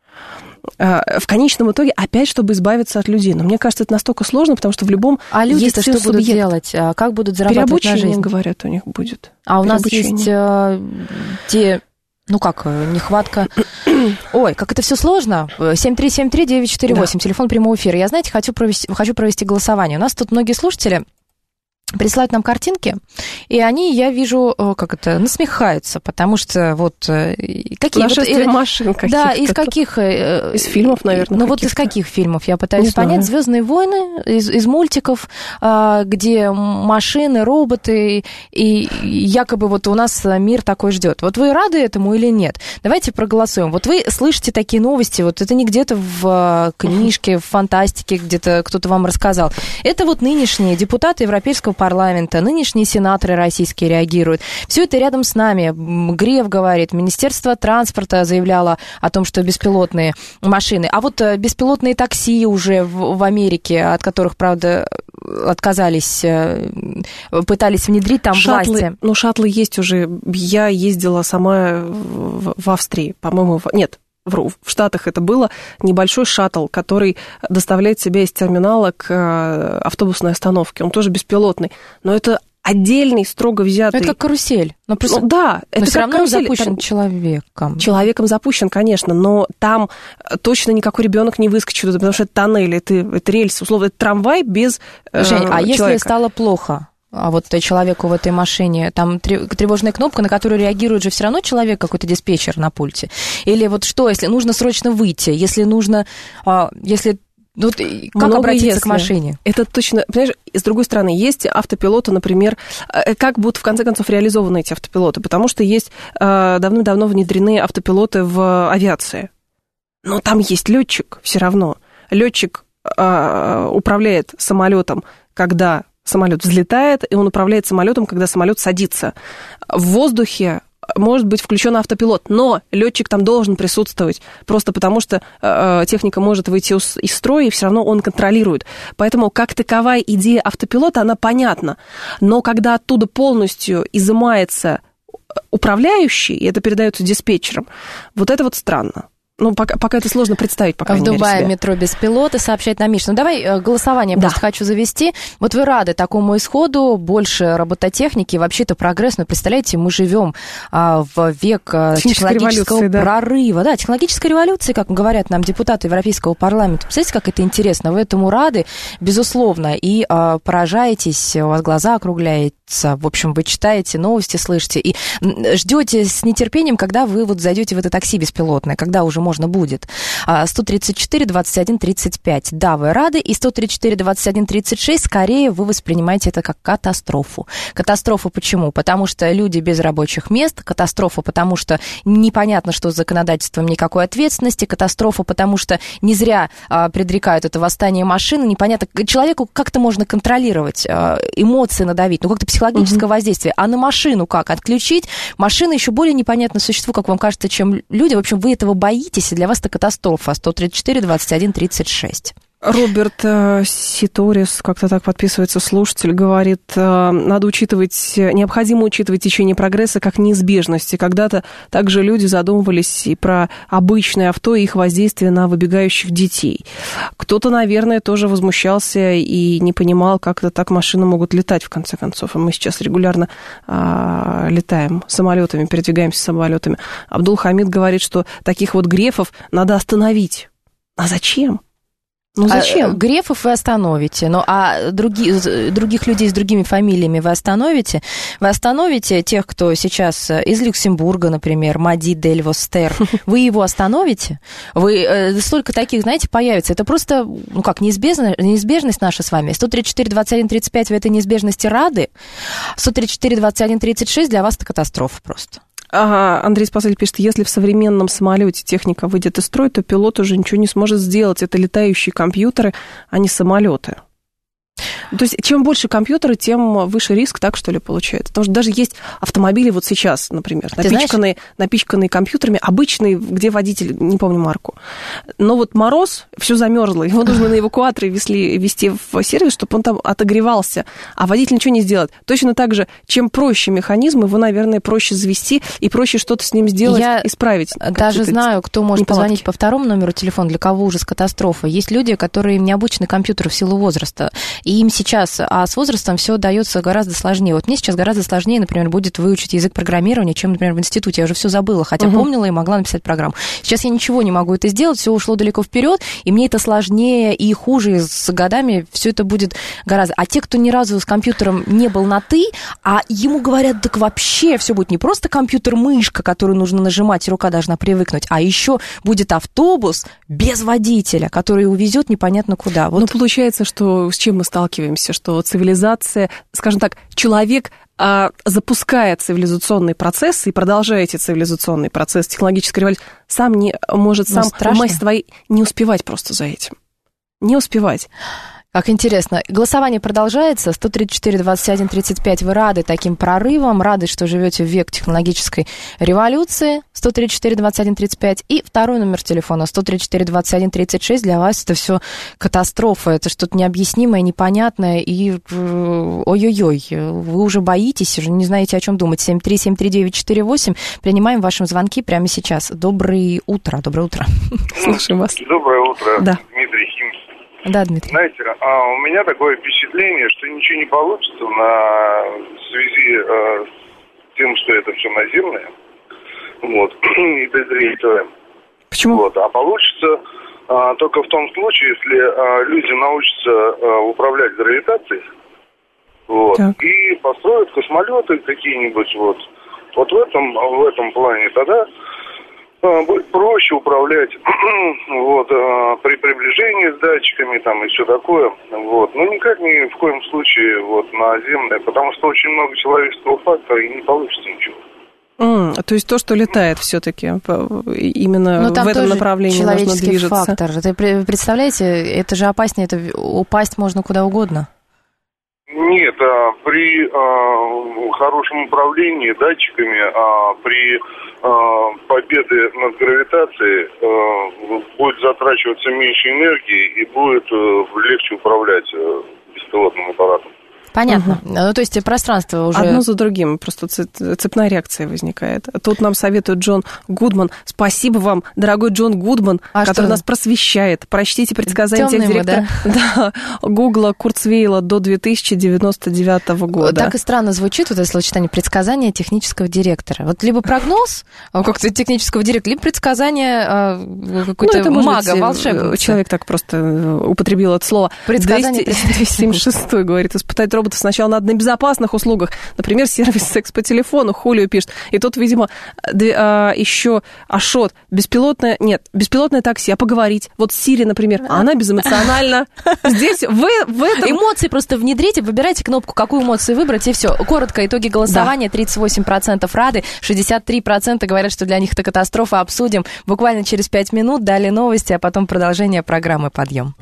Э, в конечном итоге, опять, чтобы избавиться от людей. Но мне кажется, это настолько сложно, потому что в любом... А люди-то что будут делать? Как будут зарабатывать на жизнь? Переобучение, говорят, у них будет. А у нас есть э, те... Ну как, нехватка... Ой, как это все сложно. семь три семь три девять четыре восемь, да. Телефон прямого эфира. Я, знаете, хочу провести, хочу провести голосование. У нас тут многие слушатели присылают нам картинки, и они, я вижу, как это, насмехаются, потому что вот... Какие, Нашествие вот, машин каких-то. Да, из каких... Из фильмов, наверное. Ну вот из каких фильмов, я пытаюсь Не понять. знаю. «Звездные войны», из, из мультиков, где машины, роботы, и якобы вот у нас мир такой ждет. Вот вы рады этому или нет? Давайте проголосуем. Вот вы слышите такие новости, вот это не где-то в книжке, в фантастике, где-то кто-то вам рассказал. Это вот нынешние депутаты Европейского парламента, нынешние сенаторы российские реагируют. Все это рядом с нами. Греф говорит, Министерство транспорта заявляло о том, что беспилотные машины. А вот беспилотные такси уже в, в Америке, от которых, правда, отказались, пытались внедрить там шаттлы, власти. Ну, шаттлы есть уже. Я ездила сама в, в Австрии, по-моему, в, нет, Вру, в Штатах это было, небольшой шаттл, который доставляет себя из терминала к автобусной остановке. Он тоже беспилотный. Но это отдельный, строго взятый... Это как карусель. Но, просто... ну, да, но это все равно карусель. запущен там... человеком. Человеком запущен, конечно, но там точно никакой ребенок не выскочит, потому что это тоннель, это, это рельсы, условно, это трамвай без э, Жень, а человека. если стало плохо? А вот человеку в этой машине, там тревожная кнопка, на которую реагирует же все равно человек, какой-то диспетчер на пульте. Или вот что, если нужно срочно выйти, если нужно, если... Ну, как Много обратиться если. к машине? Это точно... Понимаешь, с другой стороны, есть автопилоты, например, как будут в конце концов реализованы эти автопилоты? Потому что есть давным-давно внедрены автопилоты в авиации. Но там есть летчик все равно. Летчик управляет самолетом, когда... Самолет взлетает, и он управляет самолетом, когда самолет садится. В воздухе может быть включен автопилот, но летчик там должен присутствовать, просто потому что э, техника может выйти из строя, и все равно он контролирует. Поэтому как таковая идея автопилота, она понятна. Но когда оттуда полностью изымается управляющий, и это передается диспетчерам, вот это вот странно. Ну, пока, пока это сложно представить, по крайней мере, В Дубае себе. метро без пилота, сообщает нам Миша. Ну, давай голосование да. просто хочу завести. Вот вы рады такому исходу, больше робототехники, вообще-то прогресс. Но, представляете, мы живем а, в век технологического да. прорыва. Да, технологической революции, как говорят нам депутаты Европейского парламента. Представляете, как это интересно? Вы этому рады, безусловно, и а, поражаетесь, у вас глаза округляются. В общем, вы читаете новости, слышите, и ждете с нетерпением, когда вы вот зайдете в это такси беспилотное, когда уже можно будет. сто тридцать четыре двадцать один тридцать пять. Да, вы рады. И сто тридцать четыре двадцать один тридцать шесть, скорее вы воспринимаете это как катастрофу. Катастрофа почему? Потому что люди без рабочих мест. Катастрофа, потому что непонятно, что с законодательством, никакой ответственности. Катастрофа, потому что не зря а, предрекают это восстание машины. Непонятно, человеку как-то можно контролировать, а, эмоции надавить, ну как-то психологическое угу. воздействие. А на машину как? Отключить? Машина еще более непонятно существу, как вам кажется, чем люди. В общем, вы этого боитесь, и для вас это катастрофа. сто тридцать четыре двадцать один тридцать шесть. Роберт э, Ситорис, как-то так подписывается слушатель, говорит, э, надо учитывать, необходимо учитывать течение прогресса как неизбежность. И когда-то также люди задумывались и про обычное авто, и их воздействие на выбегающих детей. Кто-то, наверное, тоже возмущался и не понимал, как это так машины могут летать, в конце концов. И мы сейчас регулярно э, летаем самолетами, передвигаемся самолетами. Абдул Хамид говорит, что таких вот грефов надо остановить. А зачем? Ну зачем? А, Грефов вы остановите, ну а други, других людей с другими фамилиями вы остановите? Вы остановите тех, кто сейчас из Люксембурга, например, Мади Дельвос Стер, вы его остановите? Вы, столько таких, знаете, появится. Это просто, ну как, неизбежно, неизбежность наша с вами. сто тридцать четыре двадцать один тридцать пять, вы этой неизбежности рады? сто тридцать четыре двадцать один тридцать шесть, для вас это катастрофа просто. Ага, Андрей Спасатель пишет, если в современном самолете техника выйдет из строя, то пилот уже ничего не сможет сделать. Это летающие компьютеры, а не самолеты. То есть, чем больше компьютеры, тем выше риск, так что ли, получается? Потому что даже есть автомобили вот сейчас, например, напичканные, напичканные компьютерами, обычные, где водитель, не помню марку. Но вот мороз, все замерзло, его нужно на эвакуаторе везли, везти в сервис, чтобы он там отогревался, а водитель ничего не сделает. Точно так же, чем проще механизм, его, наверное, проще завести и проще что-то с ним сделать, Я исправить. даже знаю, кто может неполадки. Позвонить по второму номеру телефона, для кого ужас катастрофа. Есть люди, которые не обучены компьютеру в силу возраста, и им сейчас, а с возрастом все дается гораздо сложнее. Вот мне сейчас гораздо сложнее, например, будет выучить язык программирования, чем, например, в институте. Я уже все забыла, хотя угу. помнила и могла написать программу. Сейчас я ничего не могу это сделать, все ушло далеко вперед, и мне это сложнее и хуже, и с годами все это будет гораздо. А те, кто ни разу с компьютером не был на «ты», а ему говорят, так вообще все будет не просто компьютер-мышка, которую нужно нажимать, и рука должна привыкнуть, а еще будет автобус без водителя, который увезет непонятно куда. Вот. Ну, получается, что с чем мы сталкиваемся, что цивилизация, скажем так, человек а, запускает цивилизационные процессы и продолжая эти цивилизационные процессы, технологическая революция, сам не может сам в массе своей не успевать просто за этим. Не успевать. Как интересно. Голосование продолжается. сто тридцать четыре двадцать один тридцать пять. Вы рады таким прорывам, рады, что живете в век технологической революции. сто тридцать четыре двадцать один тридцать пять. И второй номер телефона сто тридцать четыре двадцать один тридцать шесть. Для вас это все катастрофа. Это что-то необъяснимое, непонятное. И ой-ой-ой, вы уже боитесь, уже не знаете, о чем думать. семь три семь три девять четыре восемь. Принимаем ваши звонки прямо сейчас. Доброе утро. Доброе утро. Слушаем вас. Доброе утро. Да. Дмитрий Химки. Да, Дмитрий. Знаете, а у меня такое впечатление, что ничего не получится на в связи а, с тем, что это все наземное, вот, и безрейсовое. Почему? Вот, а получится а, только в том случае, если а, люди научатся а, управлять гравитацией, вот, так. и построят космолеты какие-нибудь, вот. Вот в этом, в этом плане тогда будет проще управлять вот, при приближении с датчиками там, и все такое. Вот. Но никак ни в коем случае вот, наземное, потому что очень много человеческого фактора, и не получится ничего. Mm, то есть то, что летает все-таки, именно в этом направлении нужно движется. Фактор. Это, представляете, это же опаснее, это упасть можно куда угодно. Нет, а, при а, хорошем управлении датчиками, а, при а, победе над гравитацией а, будет затрачиваться меньше энергии и будет а, легче управлять а, беспилотным аппаратом. Понятно. Угу. Ну, то есть пространство уже... Одно за другим, просто цепная реакция возникает. Тут нам советует Джон Гудман. Спасибо вам, дорогой Джон Гудман, а который нас просвещает. Прочтите предсказания техдиректора да, Гугла Курцвейла до две тысячи девяносто девятого года. Так и странно звучит вот это словосочетание предсказания технического директора. Вот либо прогноз как-то технического директора, либо предсказание какой-то ну, мага, волшебника. Человек так просто употребил это слово. Предсказание двести семьдесят шесть говорит, испытать роботов сначала надо на безопасных услугах. Например, сервис секс по телефону, Хулио пишет. И тут, видимо, а, еще Ашот. Беспилотное, нет, беспилотное такси, а поговорить. Вот Сири, например, а она безэмоциональна. Здесь вы в этом... Эмоции просто внедрите, выбирайте кнопку, какую эмоцию выбрать, и все. Коротко, итоги голосования. тридцать восемь процентов рады, шестьдесят три процента говорят, что для них это катастрофа. Обсудим буквально через пять минут. Далее новости, а потом продолжение программы «Подъем».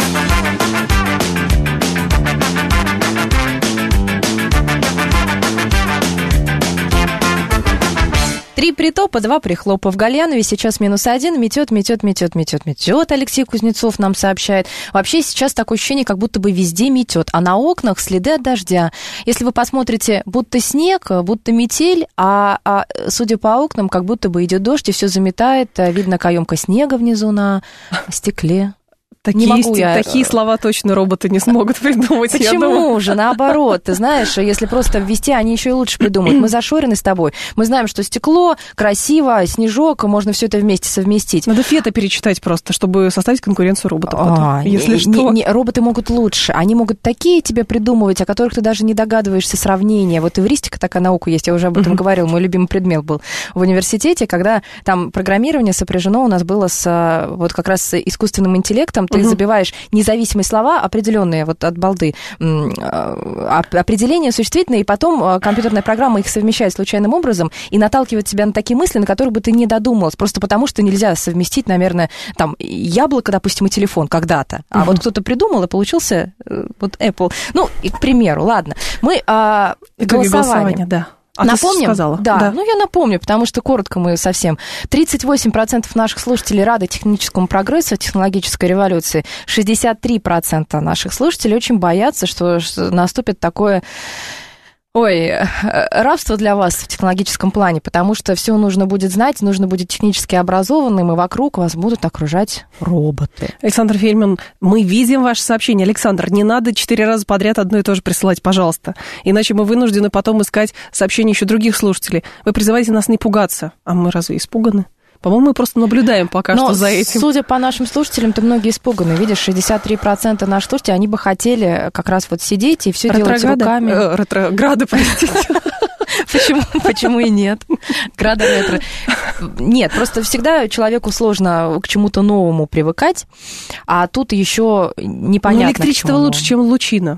Три притопа, два прихлопа. В Гальянове сейчас минус один. Метет, метет, метет, метет, метет. Алексей Кузнецов нам сообщает. Вообще сейчас такое ощущение, как будто бы везде метет. А на окнах следы от дождя. Если вы посмотрите, будто снег, будто метель, а, а судя по окнам, как будто бы идет дождь и все заметает. Видно каемка снега внизу на стекле. Такие, не я... такие слова точно роботы не смогут придумать. Почему же? Наоборот, ты знаешь, если просто ввести, они еще и лучше придумают. Мы зашорены с тобой. Мы знаем, что стекло красиво, снежок, можно все это вместе совместить. Надо фето перечитать просто, чтобы составить конкуренцию роботов потом, а, если не, что. Не, не, роботы могут лучше. Они могут такие тебе придумывать, о которых ты даже не догадываешься сравнения. Вот эвристика такая наука есть, я уже об этом uh-huh. говорила. Мой любимый предмет был в университете, когда там программирование сопряжено у нас было с вот как раз с искусственным интеллектом. Ты угу. забиваешь независимые слова, определенные вот от балды, определения существительные, и потом компьютерная программа их совмещает случайным образом и наталкивает тебя на такие мысли, на которые бы ты не додумалась, просто потому что нельзя совместить, наверное, там, яблоко, допустим, и телефон когда-то. А угу. вот кто-то придумал, и получился вот Apple. Ну, и к примеру, ладно. Мы а, голосование. Да. А напомним? Сказала. Да, да, ну я напомню, потому что коротко мы совсем. тридцать восемь процентов наших слушателей рады техническому прогрессу, технологической революции. шестьдесят три процента наших слушателей очень боятся, что наступит такое... Ой, рабство для вас в технологическом плане, потому что все нужно будет знать, нужно будет технически образованным, и вокруг вас будут окружать роботы. Александр Фельдман, мы видим ваше сообщение. Александр, не надо четыре раза подряд одно и то же присылать, пожалуйста. Иначе мы вынуждены потом искать сообщения еще других слушателей. Вы призываете нас не пугаться. А мы разве испуганы? По-моему, мы просто наблюдаем пока Но что за этим. Судя по нашим слушателям, то многие испуганы. Видишь, шестьдесят три процента наших слушателей, они бы хотели как раз вот сидеть и все делать руками. Э, ретрограды, простите. Почему? Почему и нет? Града ретро. Нет, просто всегда человеку сложно к чему-то новому привыкать, а тут еще непонятно. Но электричество лучше, чем лучина.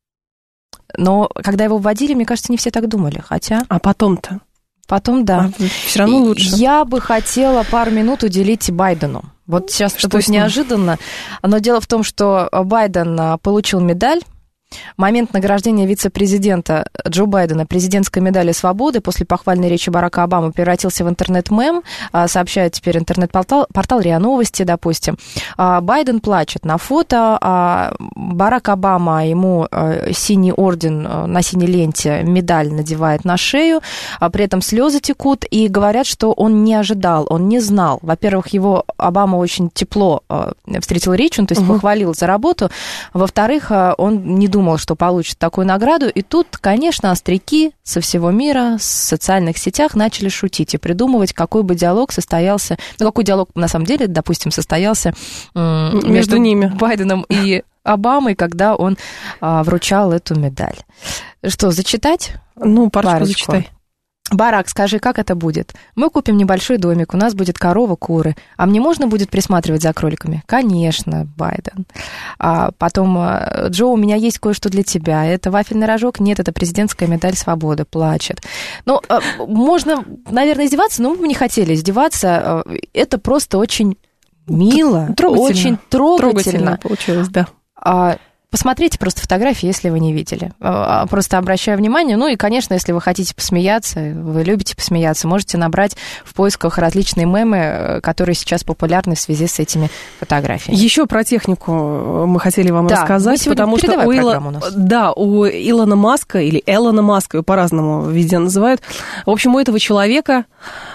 Но когда его вводили, мне кажется, не все так думали, хотя... А потом-то? Потом, да. А, все равно лучше. Я бы хотела пару минут уделить Байдену. Вот сейчас это будет неожиданно. Но дело в том, что Байден получил медаль. Момент награждения вице-президента Джо Байдена президентской медали свободы после похвальной речи Барака Обамы превратился в интернет-мем, сообщает теперь интернет-портал портал РИА Новости, допустим. Байден плачет на фото, Барак Обама ему синий орден на синей ленте, медаль надевает на шею, при этом слезы текут, и говорят, что он не ожидал, он не знал. Во-первых, его Обама очень тепло встретил речью, то есть угу. похвалил за работу. Во-вторых, он не думал, что получит такую награду. И тут, конечно, остряки со всего мира, с социальных сетях начали шутить и придумывать, какой бы диалог состоялся, ну, какой диалог, на самом деле, допустим, состоялся между, между ними, Байденом и Обамой, когда он а, вручал эту медаль. Что, зачитать? Ну, парочку, парочку. зачитай. Барак, скажи, как это будет? Мы купим небольшой домик, у нас будет корова, куры. А мне можно будет присматривать за кроликами? Конечно, Байден. А потом, Джо, у меня есть кое-что для тебя. Это вафельный рожок? Нет, это президентская медаль свободы. Плачет. Ну, можно, наверное, издеваться, но мы бы не хотели издеваться. Это просто очень мило, трогательно. очень трогательно. Трогательно получилось, да. А, посмотрите просто фотографии, если вы не видели. Просто обращаю внимание. Ну и, конечно, если вы хотите посмеяться, вы любите посмеяться, можете набрать в поисках различные мемы, которые сейчас популярны в связи с этими фотографиями. Еще про технику мы хотели вам да, рассказать, потому что у, Ила... да, у Илона Маска, или Элона Маска, его по-разному везде называют, в общем, у этого человека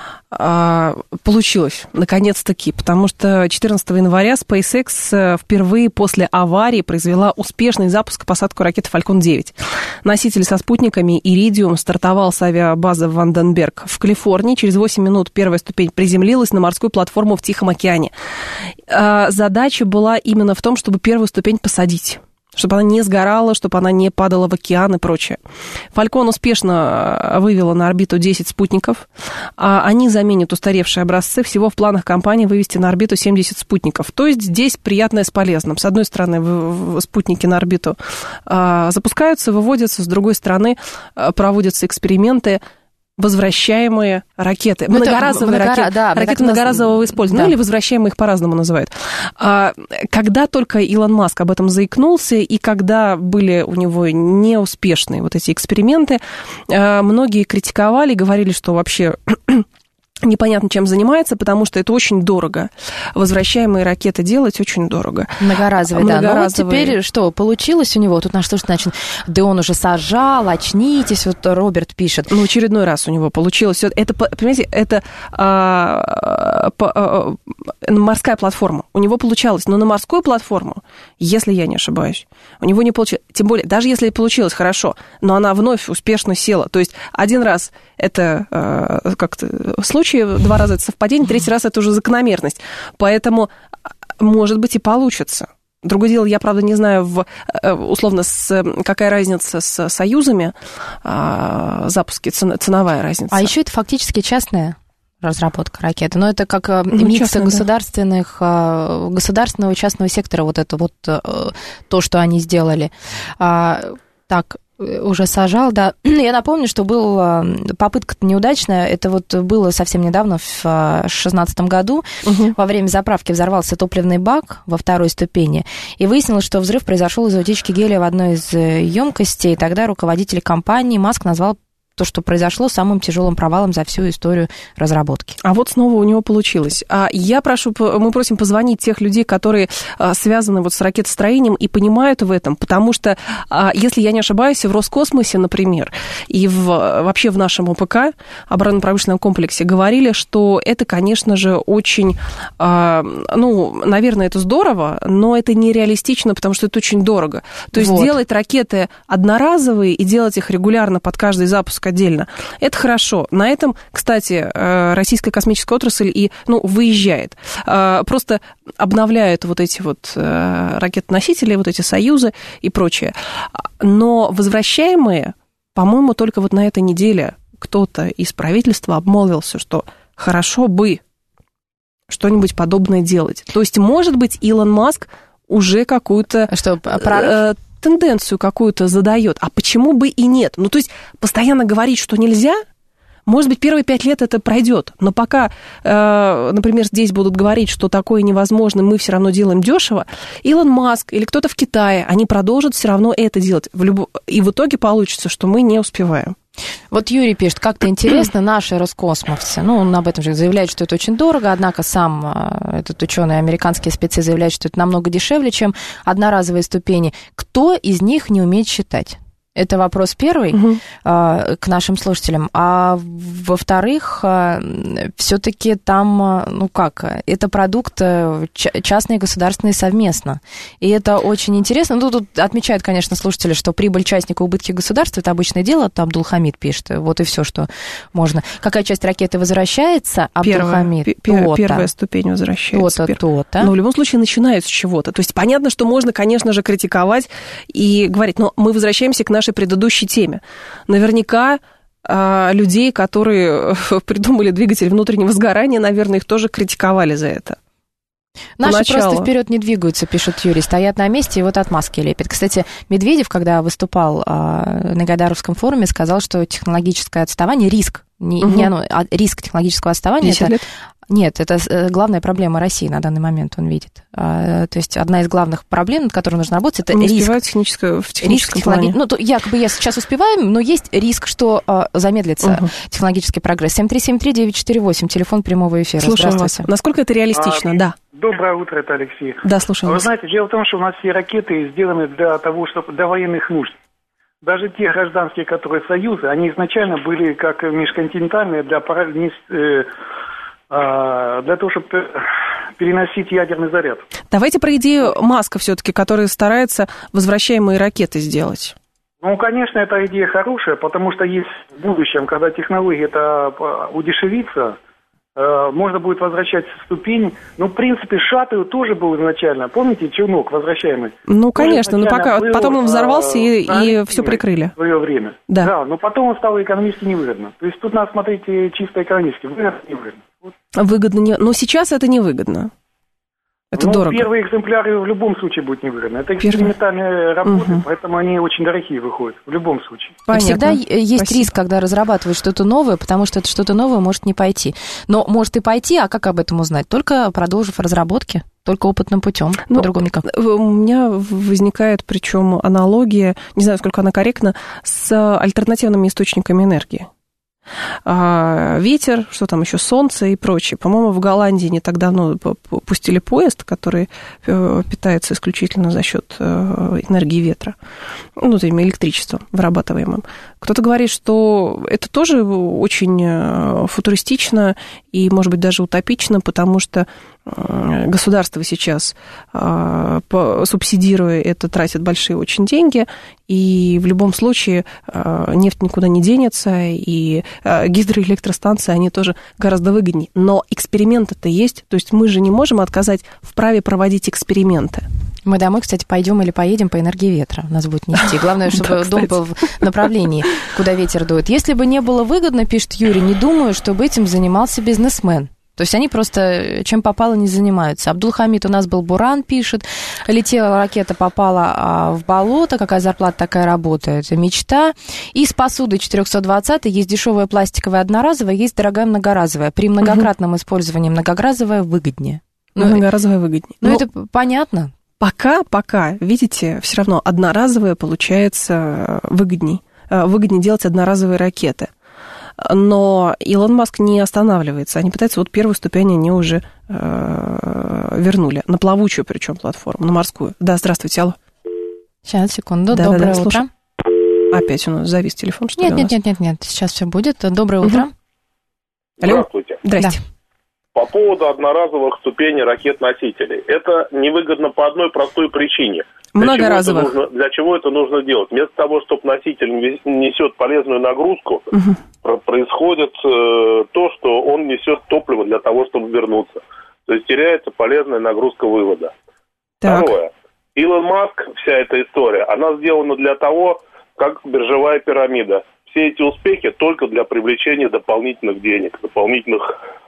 получилось, наконец-таки, потому что четырнадцатого января SpaceX впервые после аварии произвела успешный запуск и посадку ракеты Falcon девять. Носитель со спутниками Iridium стартовал с авиабазы Ванденберг в Калифорнии. Через восемь минут первая ступень приземлилась на морскую платформу в Тихом океане. Задача была именно в том, чтобы первую ступень посадить, чтобы она не сгорала, чтобы она не падала в океан и прочее. Falcon успешно вывела на орбиту десять спутников. Они заменят устаревшие образцы. Всего в планах компании вывести на орбиту семьдесят спутников. То есть здесь приятное с полезным. С одной стороны, спутники на орбиту запускаются, выводятся, с другой стороны, проводятся эксперименты, возвращаемые ракеты, ну, многоразовые многора... ракеты, да, ракеты многоразового использования, да. Ну, или возвращаемые, их по-разному называют. Когда только Илон Маск об этом заикнулся, и когда были у него неуспешные вот эти эксперименты, многие критиковали, говорили, что вообще непонятно, чем занимается, потому что это очень дорого. Возвращаемые ракеты делать очень дорого. Многоразовые, да. Многоразовые. Но вот теперь что, получилось у него? Тут на что ж начал? Да он уже сажал, очнитесь, вот Роберт пишет. Ну, очередной раз у него получилось. Это, понимаете, это а, по, а, морская платформа. У него получалось. Но на морскую платформу, если я не ошибаюсь, у него не получилось. Тем более, даже если получилось хорошо, но она вновь успешно села. То есть один раз это а, как-то случай, два раза это совпадение, третий раз это уже закономерность. Поэтому, может быть, и получится. Другое дело, я, правда, не знаю, в, условно, с, какая разница с союзами а, запуски, ценовая разница. А еще это фактически частная разработка ракеты. Но это как ну, микс частная, государственных, да. государственного и частного сектора, вот это вот то, что они сделали. Так, уже сажал, да. Я напомню, что была попытка неудачная. Это вот было совсем недавно, в две тысячи шестнадцатом году. Угу. Во время заправки взорвался топливный бак во второй ступени. И выяснилось, что взрыв произошел из-за утечки гелия в одной из емкостей. И тогда руководитель компании Маск назвал то, что произошло, самым тяжелым провалом за всю историю разработки. А вот снова у него получилось. А я прошу, мы просим позвонить тех людей, которые связаны вот с ракетостроением и понимают в этом, потому что, если я не ошибаюсь, в Роскосмосе, например, и в, вообще в нашем ОПК, оборонно-промышленном комплексе, говорили, что это, конечно же, очень, ну, наверное, это здорово, но это нереалистично, потому что это очень дорого. То есть вот. Делать ракеты одноразовые и делать их регулярно под каждый запуск отдельно. Это хорошо. На этом, кстати, российская космическая отрасль и, ну, выезжает. Просто обновляют вот эти вот ракетоносители, вот эти союзы и прочее. Но возвращаемые, по-моему, только вот на этой неделе кто-то из правительства обмолвился, что хорошо бы что-нибудь подобное делать. То есть, может быть, Илон Маск уже какую-то... Что, прорыв? Тенденцию какую-то задает, а почему бы и нет? Ну, то есть, постоянно говорить, что нельзя, может быть, первые пять лет это пройдет, но пока, э, например, здесь будут говорить, что такое невозможно, мы все равно делаем дешево, Илон Маск или кто-то в Китае, они продолжат все равно это делать, в люб... и в итоге получится, что мы не успеваем. Вот Юрий пишет, как-то интересно, наши роскосмовцы, ну, он об этом же заявляет, что это очень дорого, однако сам этот ученый, американские спецы заявляют, что это намного дешевле, чем одноразовые ступени. Кто из них не умеет считать? Это вопрос первый угу. к нашим слушателям. А во-вторых, все-таки там, ну как, это продукт частный и государственный совместно. И это очень интересно. Ну, тут отмечают, конечно, слушатели, что прибыль частника, убытки государства – это обычное дело. Там Абдулхамид пишет. Вот и все, что можно. Какая часть ракеты возвращается? Абдулхамид. Первая, первая ступень возвращается. То-то, то-то. Но в любом случае начинают с чего-то. То есть понятно, что можно, конечно же, критиковать и говорить, но мы возвращаемся к нашей предыдущей теме. Наверняка а, людей, которые придумали двигатель внутреннего сгорания, наверное, их тоже критиковали за это. Наши Поначалу. Просто вперед не двигаются, пишет Юрий, стоят на месте и вот отмазки лепят. Кстати, Медведев, когда выступал а, на Гайдаровском форуме, сказал, что технологическое отставание, риск Не, угу. не оно, а риск технологического отставания. десять это, лет? Нет, это главная проблема России на данный момент, он видит. То есть одна из главных проблем, над которой нужно работать, это не риск. В техническом, в техническом риск плане. Ну, то, якобы я сейчас успеваем, но есть риск, что замедлится угу. технологический прогресс. семь три семь три девять четыре восемь, телефон прямого эфира. Слушаю вас. Насколько это реалистично? А, да. Доброе утро, это Алексей. Да, слушаю Вы вас. знаете, дело в том, что у нас все ракеты сделаны для того, чтобы для военных нужд. Даже те гражданские, которые Союза, они изначально были как межконтинентальные для, для того, чтобы переносить ядерный заряд. Давайте про идею Маска все-таки, который старается возвращаемые ракеты сделать. Ну, конечно, эта идея хорошая, потому что есть в будущем, когда технология это удешевится, можно будет возвращать ступень. Ну, в принципе, шаттл тоже был изначально. Помните, челнок возвращаемый? Ну, конечно, но пока, был, потом он взорвался, и, и все прикрыли. В свое время. Да. Да, но потом он стал экономически невыгодно. То есть тут надо смотреть чисто экономически. Выгодно, невыгодно. Вот. Выгодно, не... но сейчас это невыгодно. Это ну, дорого. Первые экземпляры в любом случае будут невыгодны. Это экспериментальные работы, угу. поэтому они очень дорогие выходят в любом случае. Понятно. Всегда есть Спасибо. Риск, когда разрабатывают что-то новое, потому что это что-то новое может не пойти. Но может и пойти, а как об этом узнать? Только продолжив разработки, только опытным путем, ну, по-другому никак. У меня возникает, причем аналогия, не знаю, сколько она корректна, с альтернативными источниками энергии. Ветер, что там еще, солнце и прочее. По-моему, в Голландии не так давно пустили поезд, который питается исключительно за счет энергии ветра, ну, то есть электричеством вырабатываемым. Кто-то говорит, что это тоже очень футуристично и, может быть, даже утопично, потому что государство сейчас, субсидируя это, тратит большие очень деньги, и в любом случае нефть никуда не денется, и гидроэлектростанции, они тоже гораздо выгоднее. Но эксперименты-то есть, то есть мы же не можем отказать в праве проводить эксперименты. Мы домой, кстати, пойдем или поедем по энергии ветра. Нас будет нести. Главное, чтобы дом был в направлении, куда ветер дует. Если бы не было выгодно, пишет Юрий, не думаю, чтобы этим занимался бизнесмен. То есть они просто чем попало не занимаются. Абдулхамид у нас был буран, пишет. Летела ракета, попала в болото. Какая зарплата, такая работа. Это мечта. И с посудой четыреста двадцать есть дешевая пластиковая одноразовая, есть дорогая многоразовая. При многократном угу. использовании многоразовая выгоднее. Ну, многоразовая выгоднее. Ну, это понятно. Пока, пока, видите, все равно одноразовая получается выгодней. Выгоднее делать одноразовые ракеты. Но Илон Маск не останавливается. Они пытаются, вот первую ступень они уже э, вернули. На плавучую причем платформу, на морскую. Да, здравствуйте, алло. Сейчас, секунду. Да, Доброе да, да, утро. Слушай. Опять у нас завис телефон, что нет, ли? Нет, нет, нет, нет, сейчас все будет. Доброе угу. утро. Здравствуйте. Здрасте. Да. По поводу одноразовых ступеней ракет-носителей. Это невыгодно по одной простой причине. Многоразовых. Для чего, нужно, для чего это нужно делать? Вместо того, чтобы носитель несет полезную нагрузку, угу. происходит э, то, что он несет топливо для того, чтобы вернуться. То есть теряется полезная нагрузка вывода. Так. Второе. Илон Маск, вся эта история, она сделана для того, как биржевая пирамида. Все эти успехи только для привлечения дополнительных денег, дополнительных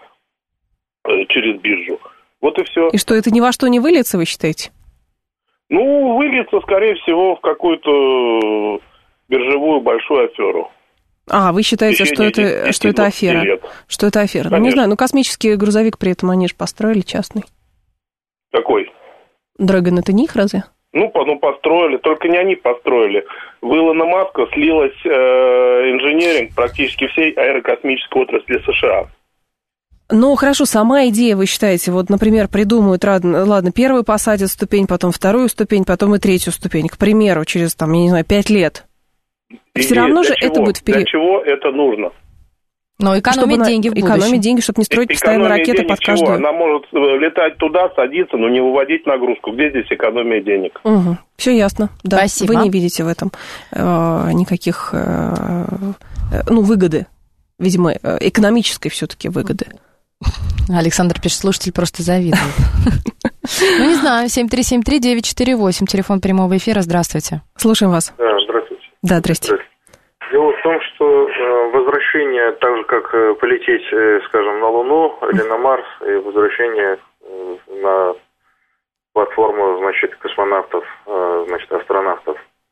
э, через биржу. Вот и все. И что, это ни во что не выльется, вы считаете? Ну, выльется, скорее всего, в какую-то биржевую большую аферу. А, вы считаете, что это, что это афера? Лет. Что это афера? Конечно. Ну, не знаю, ну, космический грузовик при этом они же построили частный. Какой? Дрэгон, это не их разве? Ну, по, ну, построили, только не они построили. В Илона Маска слилась э, инженеринг практически всей аэрокосмической отрасли США. Ну, хорошо, сама идея, вы считаете, вот, например, придумают, ладно, первую посадят ступень, потом вторую ступень, потом и третью ступень, к примеру, через, там, я не знаю, пять лет. Идея, все равно же чего? Это будет вперед. Для чего это нужно? Но экономить чтобы деньги в будущем. Экономить деньги, чтобы не строить постоянно ракеты под каждую. Чего? Она может летать туда, садиться, но не выводить нагрузку. Где здесь экономия денег? Угу. Все ясно. Да. Спасибо. Вы не видите в этом э, никаких, э, ну, выгоды. Видимо, экономической все-таки выгоды. Александр пишет, слушатель просто завидует. Ну, не знаю, семь три семь три девять четыре восемь, телефон прямого эфира, здравствуйте. Слушаем вас. Здравствуйте. Да, здрасте. Дело в том, что возвращение, так же как полететь, скажем, на Луну или на Марс, и возвращение на платформу, значит, космонавтов, значит, астронавтов,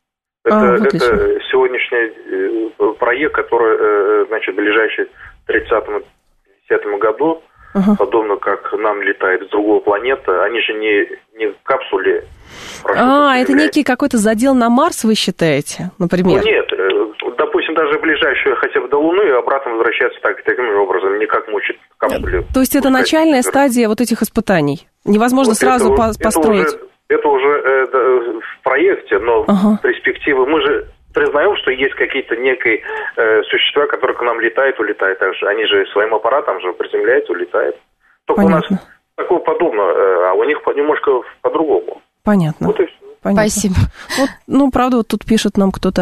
Это, а, вот это сегодняшний проект, который, значит, ближайший к тридцатому-пятидесятому году, uh-huh. подобно как нам летает с другой планеты, они же не, не в капсуле. А, это некий какой-то задел на Марс, вы считаете, например? Ну, нет, допустим, даже ближайшую хотя бы до Луны и обратно возвращаться так, таким же образом, не как мучит в капсуле. То есть это начальная стадия вот этих испытаний? Невозможно вот сразу это, по- построить? Это уже, это уже э, в проекте, но ага. перспективы... Мы же признаем, что есть какие-то некие э, существа, которые к нам летают, улетают. Так же. Они же своим аппаратом же приземляются, улетают. Только Понятно. У нас такое подобно, э, а у них немножко по-другому. Понятно. Вот и все. Понятно. Спасибо. Вот, ну, правда, вот тут пишет нам кто-то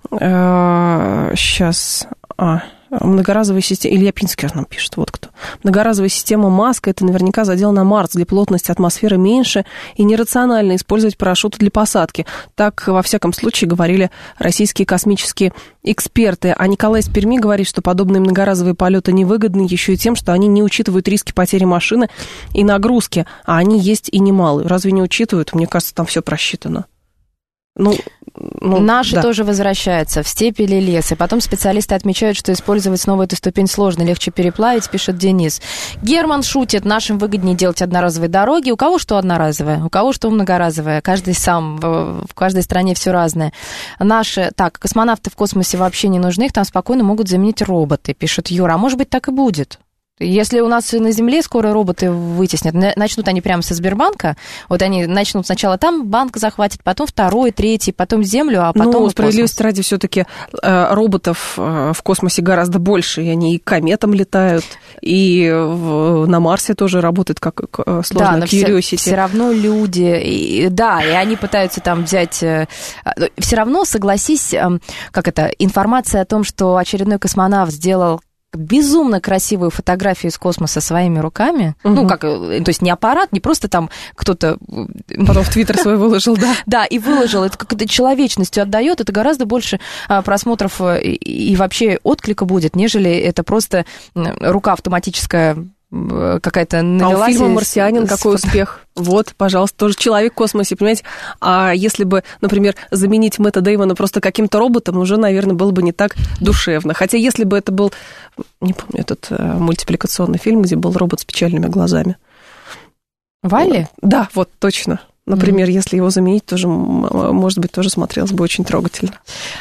э, сейчас... А, многоразовая система... Илья Пинскер нам пишет, вот кто. Многоразовая система Маска — это наверняка задел на Марс, где плотность атмосферы меньше, и нерационально использовать парашюты для посадки. Так, во всяком случае, говорили российские космические эксперты. А Николай из Перми говорит, что подобные многоразовые полеты невыгодны еще и тем, что они не учитывают риски потери машины и нагрузки, а они есть и немалые. Разве не учитывают? Мне кажется, там все просчитано. Ну, ну, Наши да. тоже возвращаются в степь или лес. И потом специалисты отмечают, что использовать снова эту ступень сложно, легче переплавить, пишет Денис. Герман шутит, нашим выгоднее делать одноразовые дороги. У кого что одноразовое, у кого что многоразовое. Каждый сам, в каждой стране все разное. Наши, так, космонавты в космосе вообще не нужны, их там спокойно могут заменить роботы, пишет Юра. А может быть, так и будет. Если у нас на Земле скоро роботы вытеснят, начнут они прямо со Сбербанка, вот они начнут сначала там банк захватят, потом второй, третий, потом Землю, а потом ну, справедливости ради, все-таки роботов в космосе гораздо больше, и они и к кометам летают, и на Марсе тоже работают как сложно, да, но Curiosity. Все, все равно люди, и, да, и они пытаются там взять... Все равно, согласись, как это, информация о том, что очередной космонавт сделал безумно красивую фотографию из космоса своими руками. Угу. Ну, как, то есть не аппарат, не просто там кто-то... Потом в Твиттер свой выложил, да? Да, и выложил. Это как-то человечностью отдает, это гораздо больше просмотров и вообще отклика будет, нежели это просто рука автоматическая какая-то навелась. А у фильма «Марсианин» какой успех? Вот, пожалуйста, тоже человек в космосе, понимаете? А если бы, например, заменить Мэтта Дэймона просто каким-то роботом, уже, наверное, было бы не так душевно. Хотя если бы это был, не помню, этот мультипликационный фильм, где был робот с печальными глазами. Валли? Да, вот, точно. Например, mm-hmm. если его заменить, тоже, может быть, тоже смотрелось бы очень трогательно.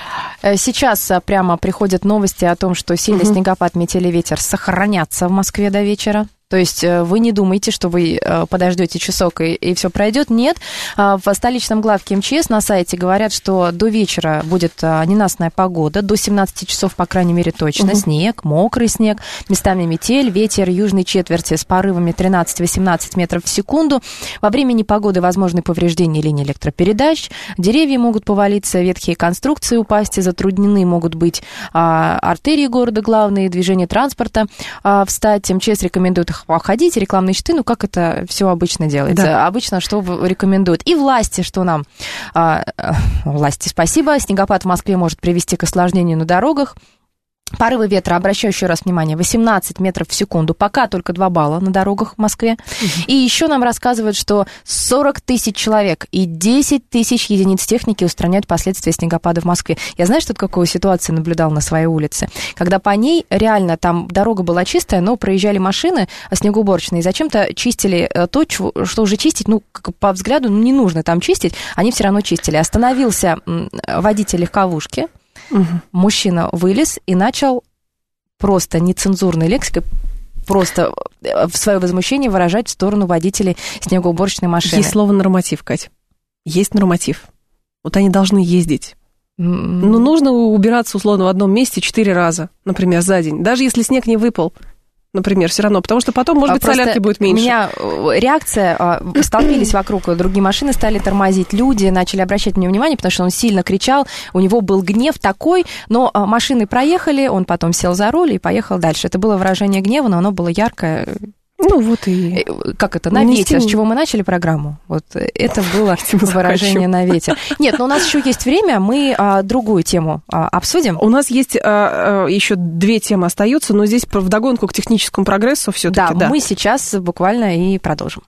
Сейчас прямо приходят новости о том, что сильный угу. снегопад, метель и ветер сохранятся в Москве до вечера. То есть вы не думаете, что вы подождете часок и, и все пройдет. Нет. В столичном главке МЧС на сайте говорят, что до вечера будет ненастная погода, до семнадцати часов, по крайней мере, точно. Угу. Снег, мокрый снег, местами метель, ветер южной четверти с порывами тринадцать-восемнадцать метров в секунду. Во время непогоды возможны повреждения линий электропередач, деревья могут повалиться, ветхие конструкции упасть, затруднены могут быть а, артерии города главные, движение транспорта а, встать. МЧС рекомендует их обходить, рекламные щиты, ну, как это все обычно делается. Да. Обычно что рекомендуют. И власти, что нам... А, власти, спасибо. Снегопад в Москве может привести к осложнению на дорогах. Порывы ветра, обращаю еще раз внимание, восемнадцать метров в секунду, пока только два балла на дорогах в Москве. Uh-huh. И еще нам рассказывают, что сорок тысяч человек и десять тысяч единиц техники устраняют последствия снегопада в Москве. Я знаю, что какую ситуацию наблюдал на своей улице, когда по ней реально там дорога была чистая, но проезжали машины снегоуборочные, и зачем-то чистили то, что уже чистить, ну, по взгляду, ну, не нужно там чистить, они все равно чистили. Остановился водитель легковушки, угу. Мужчина вылез и начал просто нецензурной лексикой просто в свое возмущение выражать в сторону водителей снегоуборочной машины. Есть слово норматив, Кать. Есть норматив. Вот они должны ездить. Mm-hmm. Ну, нужно убираться, условно, в одном месте четыре раза, например, за день. Даже если снег не выпал. Например, все равно, потому что потом, может быть, просто солярки будет меньше. У меня реакция, столкнулись вокруг, другие машины стали тормозить, люди начали обращать на него внимание, потому что он сильно кричал, у него был гнев такой, но машины проехали, он потом сел за руль и поехал дальше. Это было выражение гнева, но оно было яркое. Ну, вот и... Как это, на ветер, с чего мы начали программу? Вот это было выражение на ветер. Нет, но у нас еще есть время, мы а, другую тему а, обсудим. У нас есть а, еще две темы остаются, но здесь вдогонку к техническому прогрессу все-таки. Да, да, мы сейчас буквально и продолжим.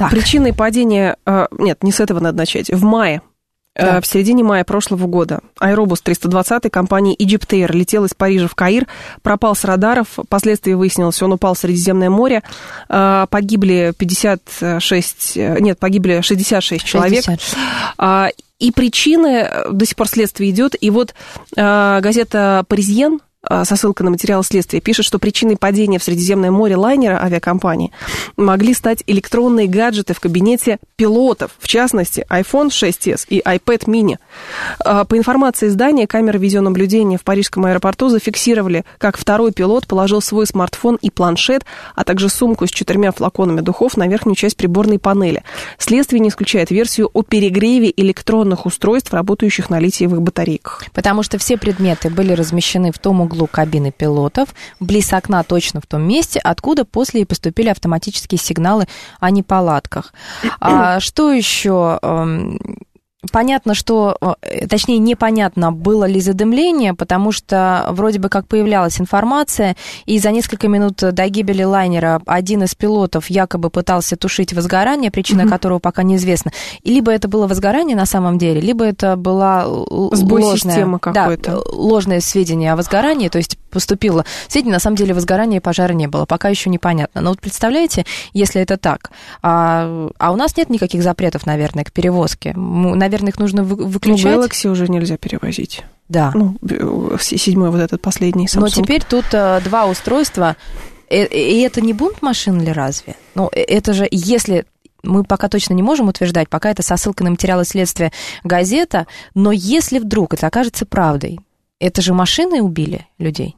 Так. Причиной падения... Нет, не с этого надо начать. В мае. Да. В середине мая прошлого года аэробус триста двадцать компании Egypt Air летел из Парижа в Каир, пропал с радаров, впоследствии выяснилось, он упал в Средиземное море, погибли пятьдесят шесть, нет, погибли шестьдесят шесть человек. шестьдесят. И причины, до сих пор следствие идет, и вот газета «Паризьен» со ссылкой на материалы следствия пишет, что причиной падения в Средиземное море лайнера авиакомпании могли стать электронные гаджеты в кабинете пилотов, в частности, айфон шесть эс и iPad mini. По информации издания, камеры видеонаблюдения в парижском аэропорту зафиксировали, как второй пилот положил свой смартфон и планшет, а также сумку с четырьмя флаконами духов на верхнюю часть приборной панели. Следствие не исключает версию о перегреве электронных устройств, работающих на литиевых батарейках. Потому что все предметы были размещены в том углу кабины пилотов, близ окна точно в том месте, откуда после и поступили автоматические сигналы о неполадках. А что еще? Понятно, что, точнее, непонятно, было ли задымление, потому что вроде бы как появлялась информация, и за несколько минут до гибели лайнера один из пилотов якобы пытался тушить возгорание, причина mm-hmm. которого пока неизвестна. И либо это было возгорание на самом деле, либо это была сбой ложная, системы какой-то. Да, ложное сведение о возгорании, то есть поступило сведение, на самом деле возгорания и пожара не было, пока еще непонятно. Но вот представляете, если это так, а, а у нас нет никаких запретов, наверное, к перевозке, наверное, их нужно выключать. Ну, Galaxy уже нельзя перевозить. Да. Ну, седьмой вот этот последний Samsung. Но теперь тут а, два устройства, и, и это не бунт машин ли разве? Ну, это же, если... Мы пока точно не можем утверждать, пока это со ссылкой на материалы следствия газета, но если вдруг это окажется правдой, это же машины убили людей?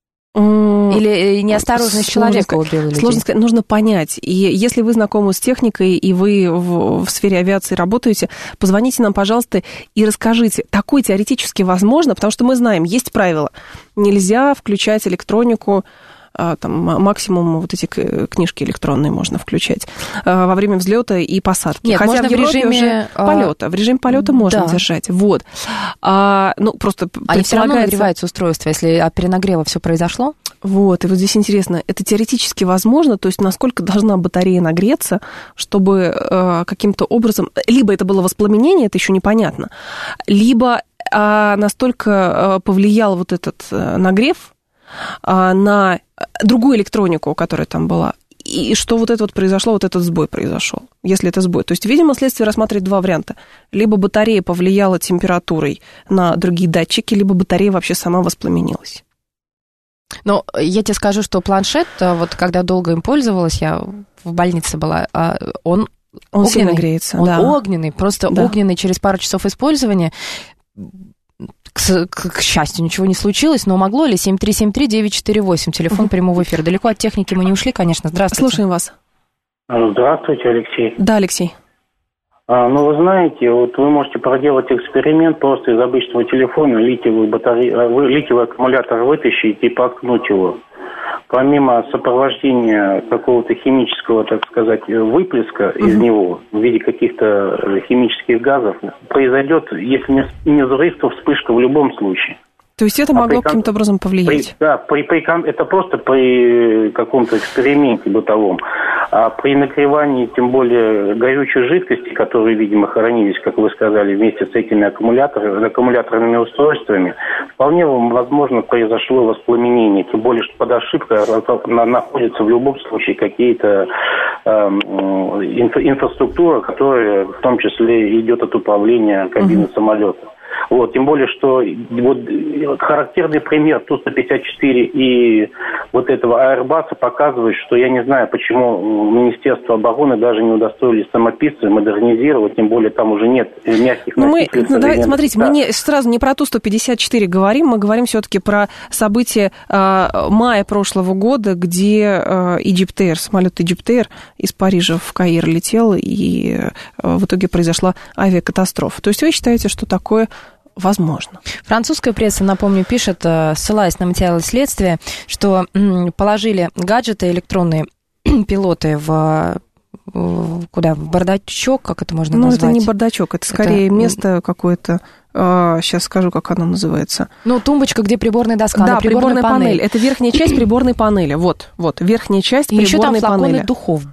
Или неосторожность человека убила людей? Сложно сказать, нужно понять. И если вы знакомы с техникой, и вы в, в сфере авиации работаете, позвоните нам, пожалуйста, и расскажите. Такое теоретически возможно, потому что мы знаем, есть правила. Нельзя включать электронику, там, максимум вот эти книжки электронные можно включать во время взлета и посадки. Нет, хотя можно в, в режиме уже... полета. В режиме полета можно да. держать. Вот. А, ну, просто Они все равно нагреваются устройства, если от перенагрева все произошло? Вот, и вот здесь интересно, это теоретически возможно, то есть насколько должна батарея нагреться, чтобы э, каким-то образом... Либо это было воспламенение, это еще непонятно, либо э, настолько э, повлиял вот этот э, нагрев, на другую электронику, которая там была, и что вот это вот произошло, вот этот сбой произошел, если это сбой. То есть, видимо, следствие рассматривает два варианта. Либо батарея повлияла температурой на другие датчики, либо батарея вообще сама воспламенилась. Но я тебе скажу, что планшет, вот когда долго им пользовалась, я в больнице была, он, он огненный, сильно греется. Он да. огненный, просто да. огненный через пару часов использования. К, к, к счастью, ничего не случилось, но могло ли? семь три семь три девять четыре восемь, телефон прямого эфира. Далеко от техники мы не ушли, конечно. Здравствуйте. Слушаем вас. Здравствуйте, Алексей. Да, Алексей. А, ну, вы знаете, вот вы можете проделать эксперимент, просто из обычного телефона литиевый, батаре... литиевый аккумулятор вытащить и проткнуть его. Помимо сопровождения какого-то химического, так сказать, выплеска uh-huh. из него в виде каких-то химических газов, произойдет, если не взрыв, то вспышка в любом случае. То есть это а могло при, каким-то образом повлиять? При, да, при, при, это просто при каком-то эксперименте бытовом. А при нагревании, тем более, горючей жидкости, которые, видимо, хранились, как вы сказали, вместе с этими аккумуляторами, аккумуляторными устройствами, вполне возможно произошло воспламенение. Тем более, что под ошибкой находятся в любом случае какие-то э, инфра, инфраструктура, которая в том числе идет от управления кабины uh-huh. самолета. Вот, тем более, что вот, характерный пример Ту сто пятьдесят четыре и вот этого Airbus показывает, что я не знаю, почему Министерство обороны даже не удостоились самописцы модернизировать, тем более там уже нет мягких ну, носителей. Мы, да, смотрите, да. мы не, сразу не про Ту сто пятьдесят четыре говорим, мы говорим все-таки про события э, мая прошлого года, где э, Egypt Air, самолет Egypt Air из Парижа в Каир летел, и э, в итоге произошла авиакатастрофа. То есть вы считаете, что такое возможно? Французская пресса, напомню, пишет, ссылаясь на материалы следствия, что положили гаджеты электронные пилоты в куда? В бардачок, как это можно ну, назвать? Ну, это не бардачок, это скорее это... место какое-то, сейчас скажу, как оно называется. Ну, тумбочка, где приборная доска, да, приборная, приборная панель. панель. Это верхняя часть приборной панели, вот, вот, верхняя часть и приборной панели. еще там флаконы панели. Духов были.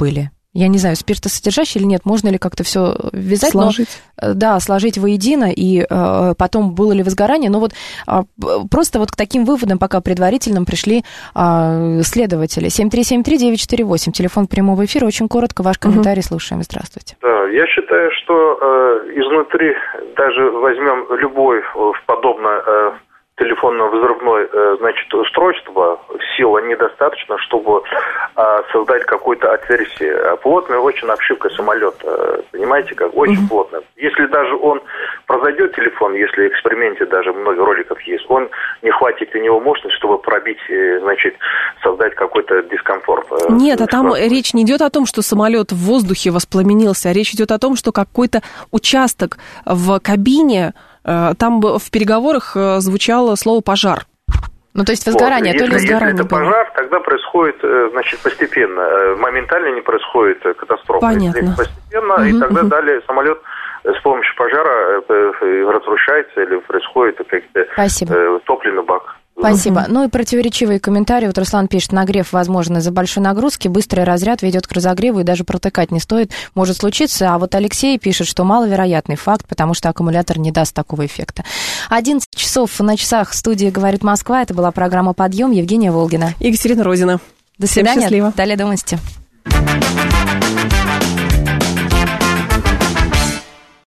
я не знаю, спиртосодержащий или нет, можно ли как-то все ввязать. Сложить. Но, да, сложить воедино, и э, потом было ли возгорание. Но вот э, просто вот к таким выводам пока предварительным пришли э, следователи. семь три семь три девять четыре восемь, телефон прямого эфира. Очень коротко ваш комментарий угу. слушаем. Здравствуйте. Да, я считаю, что э, изнутри, даже возьмем любой э, подобное э, телефонно-взрывное, э, значит, устройство, сила недостаточно, чтобы э, создать какое-то отверстие. Плотная очень обшивка самолета, понимаете, как очень mm-hmm. плотная. Если даже он произойдет, телефон, если в эксперименте даже много роликов есть, он не хватит у него мощности, чтобы пробить, значит, создать какой-то дискомфорт. Нет, а там речь не идет о том, что самолет в воздухе воспламенился, а речь идет о том, что какой-то участок в кабине, там в переговорах звучало слово «пожар». Ну, то есть возгорание, вот. то ли если, возгорание если это было. пожар, тогда происходит, значит, постепенно. Моментально не происходит катастрофа. Понятно. Если постепенно, угу, и тогда угу. далее самолет с помощью пожара разрушается или происходит как-то топливный бак. Спасибо. Ну и противоречивые комментарии. Вот Руслан пишет, нагрев возможен из-за большой нагрузки, быстрый разряд ведет к разогреву, и даже протыкать не стоит, может случиться. А вот Алексей пишет, что маловероятный факт, потому что аккумулятор не даст такого эффекта. одиннадцать часов на часах в студии «Говорит Москва». Это была программа «Подъем». Евгения Волгина. Екатерина Розина. До свидания. Всем счастливо. Далее до новости.